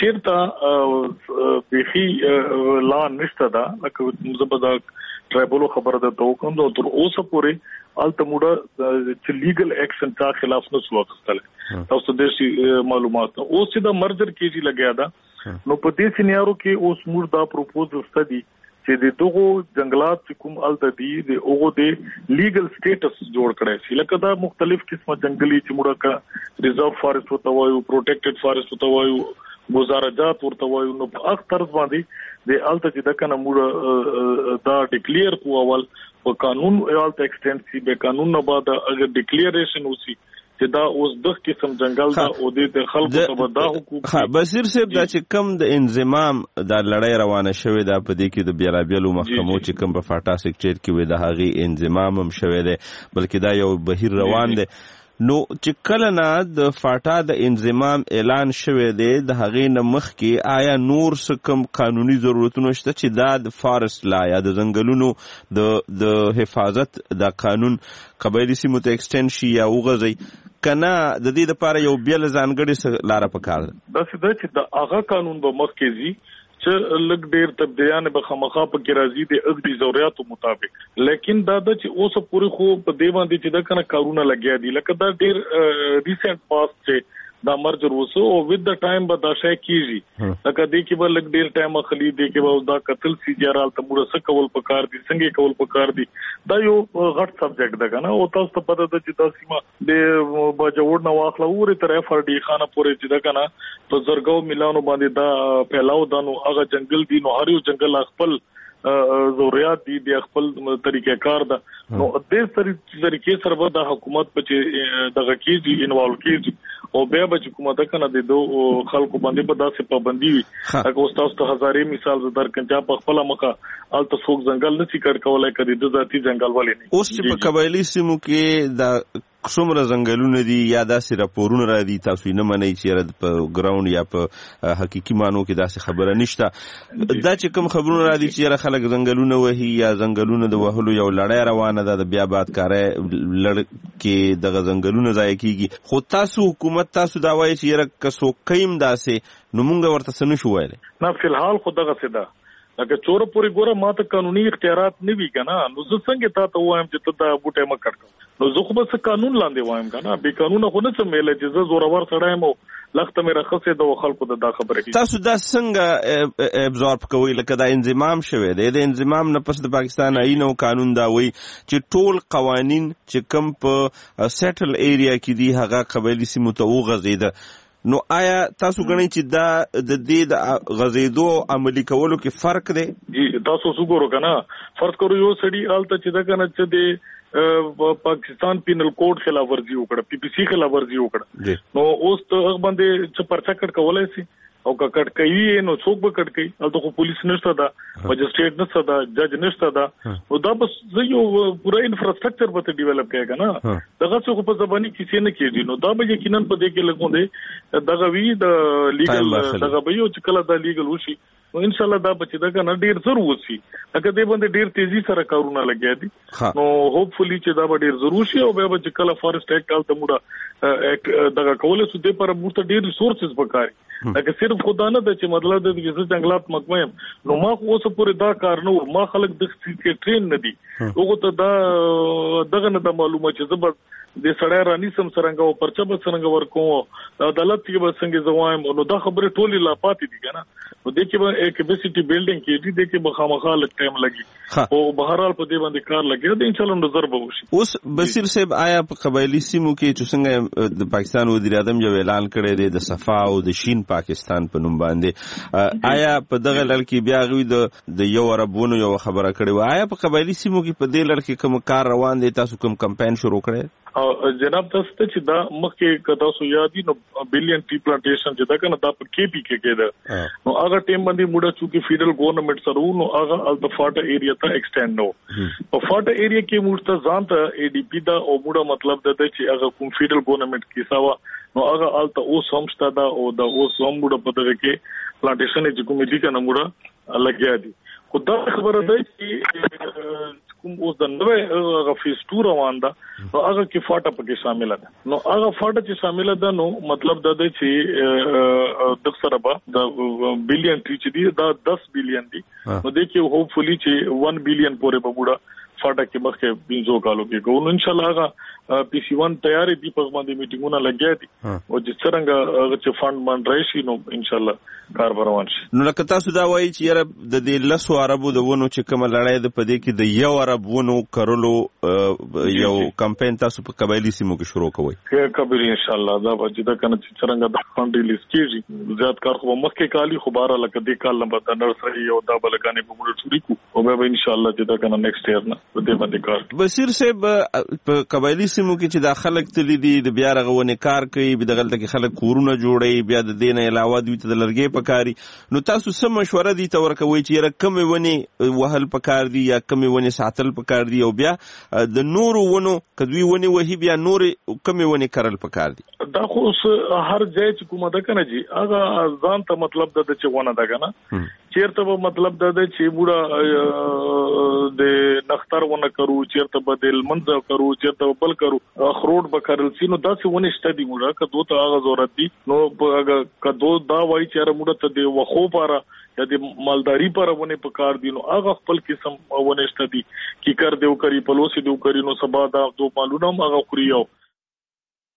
چیرته بيخي لا نشته دا لکه زبدا ټرایبل خبره ده ته کوم نو تر اوسه پورې الته موږ چې لیګل اکشن تا خلاف نه سو وکړل. تاسو د دې معلومات او چې دا مرجر کېږي لګیا دا نو په دې سيناريو کې اوس موږ دا پروپوزل ستدي چې د دغو جنگلات چې کوم الته دي د اوغو د لیګل سټیټس جوړ کړی شي. لکه دا مختلف قسمه جنگلي چې موږ کا ریزرو فارست ورته وایو، پروټیکټډ فارست ورته وایو، گزارجات ورته وایو، نو په اخ طرز باندې د الته چې د کنه موږ دا ډیکلیئر کو اول په قانون الته ایکسټنډ سی به قانون نه بعد اگر ډیکلیریشن وسی چې دا اوس د قسم جنگل دا او د خلکو ته دا حقوق ها بصیر صاحب دا چې کم د انضمام د لړۍ روانه شوې ده په دې کې د بیلابیلو محکمو چې کم په فاټا سیکټر کې وي د هغې انضمام هم شوې ده بلکې دا یو بهیر روان دی. نو چې کله نه د فاټا د انضمام اعلان شوې دی د هغې نه مخکې آیا نور څه کوم قانوني ضرورتونه شته چې دا د فارست لا یا د ځنګلونو د د حفاظت د قانون قبایلي سیمو ته ایکسټنډ شي یا وغځي کنه د دې لپاره یو بیل ځانګړې لاره پکار ده؟ دا څه ده چې د هغه قانون به مخکې ځي چې لږ ډېر تبدیلیان به خامخا پکې راځي د اقتصادي ضرورتو مطابق. لیکن دا د چې اوس پورې خو په دې باندې چې دا کنه کارونه لګیا دي لکه دا ډېر ریسنت پاس چې دا مرجر وسو او وذ د ټایم به دا شای کیږي لکه دې کې به لږ ډېر ټایم اخلي دې کې به دا قتل سی جرال ته موږ څه کول پکار دي څنګه کول پکار دي دا یو غټ سبجیکټ ده کنه او تاسو ته پته ده چې تاسو ما د بجوړ نو واخلا ور تر اف ار ډي خانه پورې چې دا کنه په زرګو ملانو باندې دا پهلاو دانو هغه جنگل دي نو هر یو جنگل خپل ضرورت دي د خپل طریقې کار ده نو د دې طریقې سره به د حکومت په چې دغه کېږي انوالو کېږي او بیا به حکومت کنه د دوه خلکو باندې په داسې پابندي وي هغه تاسو ته هزارې مثال زدر کنجا په خپل مخه الته څوک ځنګل نشي کړ کولای کړي د ذاتي ځنګل ولې نه. اوس چې په قبایلي سیمو کې د څومره ځنګلونه دي یا داسې راپورونه را دي تاسو نه منئ چې په ګراوند یا په حقيقي مانو کې داسې خبره نشته دا چې کوم خبرونه را دي چې خلک ځنګلونه وهي یا ځنګلونه د وهلو یو لړۍ روانه ده د بیا باد کاري لړ کې دغه ځنګلونه ځای کیږي خو تاسو حکومت تاسو دا وایي چې یره کسو کيم داسې نو مونږ ورته څه نشو ویل نه فلحال خو دغه څه ده لکه چور پوری ګوره ماته قانوني اختیارات نه وی کنه نو زه څنګه تا ته وایم چې ته دا بوټه ما کړ نو زه خو به قانون لاندې وایم کنه به قانون خو نه څه مله چې زه زورور سره مو لخته مې راخصه د خلکو د دا خبره کی تاسو دا څنګه ابزورب کوئ لکه دا انضمام شوه دی د انضمام نه پس د پاکستان آئین او قانون دا وایي چې ټول قوانين چې کم په سیټل ایریا کې دي هغه قبایلی سیمو ته وغځیده نو آیا تاسو غواړئ چې دا د دې د غزیدو عملی کولو کې فرق دی؟ جی تاسو وګورئ کنه فرض کړو یو سړی الته چې دا کنه چې د پاکستان پینل کوډ خلاف ورزي وکړه پی پی سی خلاف ورزي وکړه نو اوس ته هغه باندې چې پرچا کټ کولای شي او کا کټ کوي نو څوک به کټ کوي الته خو پولیس نشته دا مجسټریټ نشته دا جج نشته دا او دا بس یو پورا انفراستراکچر به ډیولپ کیږي کنه دغه څه په ځبانی کیسه نه کیږي نو دا به یقینا په دې کې لګوندې دغه وی د لیګل دغه به یو چې کله دا لیګل وشي نو ان شاء الله دا بچی دا کنه ډیر ضرور وسی اګه دې باندې ډیر تیزی سره کارونه لګیا دي نو هوپفلی چې دا به ډیر ضرور شي او به چې کله فارست ایکټ کال ته موږ دغه کولای شو دې پر موږ ډیر ریسورسز پکاري اګه صرف خدا نه د چې مطلب د دې جنگلات محکمه نو ما خو اوس پورې دا کار نه ما خلک د کې ټرین نه دي وګورئ ته دا دغه نه د معلومه چې زبر د سړی رانی سم څنګه او پرچا به څنګه ورکو عدالت کې به څنګه زوایم نو دا خبره ټولې لا پاتې دي کنه نو د کې به کیپاسټي بلډینګ کې دي د کې به خامخا لږ ټایم لګي او بهرحال په دې باندې کار لګي د ان شاء الله نظر به وشي. اوس بصیر صاحب آیا په قبایلی سیمو کې چې څنګه د پاکستان وزیر اعظم یو اعلان کړی دی د صفا او د شین پاکستان په نوم باندې آیا په دغه لړ کې بیا غوي د د یو عربونو یو خبره کړې و آیا په قبایلی سیمو کې په دې لړ کې کوم کار روان دی تاسو کوم کمپاین شروع کړی؟ جناب تاسو ته چې دا مخکې کدا سو یادي نو بلین ټی پلانټیشن چې دا کنه دا په کې پی کې کېده نو هغه ټیم باندې موږ چې فیډرل ګورنمنت سره نو هغه د فاټا ایریا ته ایکسټند نو په فاټا ایریا کې موږ ته ځان ته ای ډی پی دا او موږ مطلب دا چې هغه کوم فیډرل ګورنمنت کې ساوا نو هغه الته اوس هم شته دا او دا اوس هم موږ په دغه کې پلانټیشن چې کوم دي کنه موږ لګیا دي خو دا خبره ده چې کوم اوس د نوې غفیس ټور روان ده نو هغه کې فاټا پکې شامل ده نو هغه فاټا چې شامل ده نو مطلب دا دی چې د سره به د بلین چې دی دا دس بلین دي نو د کې هوپفلی چې ون بلین پورې به ګوډه فاټا کې مخکې پنځو کالو کې کوو ان شاء الله هغه پی سی ون تیاری دی په باندې میټینګونه لګیا دي او چې څنګه هغه چې فند باندې راشي نو ان شاء الله کار روان شي. نو لکه تاسو دا وایي چې یاره د دې لسو عربو د ونو چې کومه لړۍ ده په دې کې د یو عرب ونو کرلو یو کمپاین تاسو په قبایلی سیمو کې شروع کوئ. قبایلی ان شاء الله دا به چې دا کنه چې څنګه د فند ریلیز کیږي زیات کار خو مخکې کالی خو بارا لکه دې کال نه به نرسري او دا بلګانې په موږ شروع کو او به ان شاء الله چې دا کنه نیکسټ ایئر نه په دې باندې کار. بصیر صاحب په قبایلی سیمو کې چې دا خلک تللی دي د بیا رغونې کار کوي به دغلته کې خلک کورونه جوړي بیا د دې نه علاوه دوی ته د لرګي پکاري نو تاسو سم مشوره دي تور کوي چې یره کم ونی وهل پکار دي یا کم ونی ساتل پکار دي او بیا د نور ونو کدوی ونی وهي بیا نور کم ونی کرل پکار دي. دا خو هر ځای چې کومه ده کنه جی هغه ځان ته مطلب ده چې ونه ده کنه چیرته به مطلب ده چې بوډا د نختر ونه کرو چیرته به د منځ کرو چیرته بل کرو خروټ به کرل سينو دا څه ونه شته دي موږ کدو ته هغه ضرورت دي نو هغه کدو دا وایي چې موږ ته د وخو پاره یا د مالداری پر ونه پکار دي نو هغه خپل قسم ونه شته دي کی کر دیو کری پلوسی دیو کری نو سبا دا دو مالونه هغه خوري او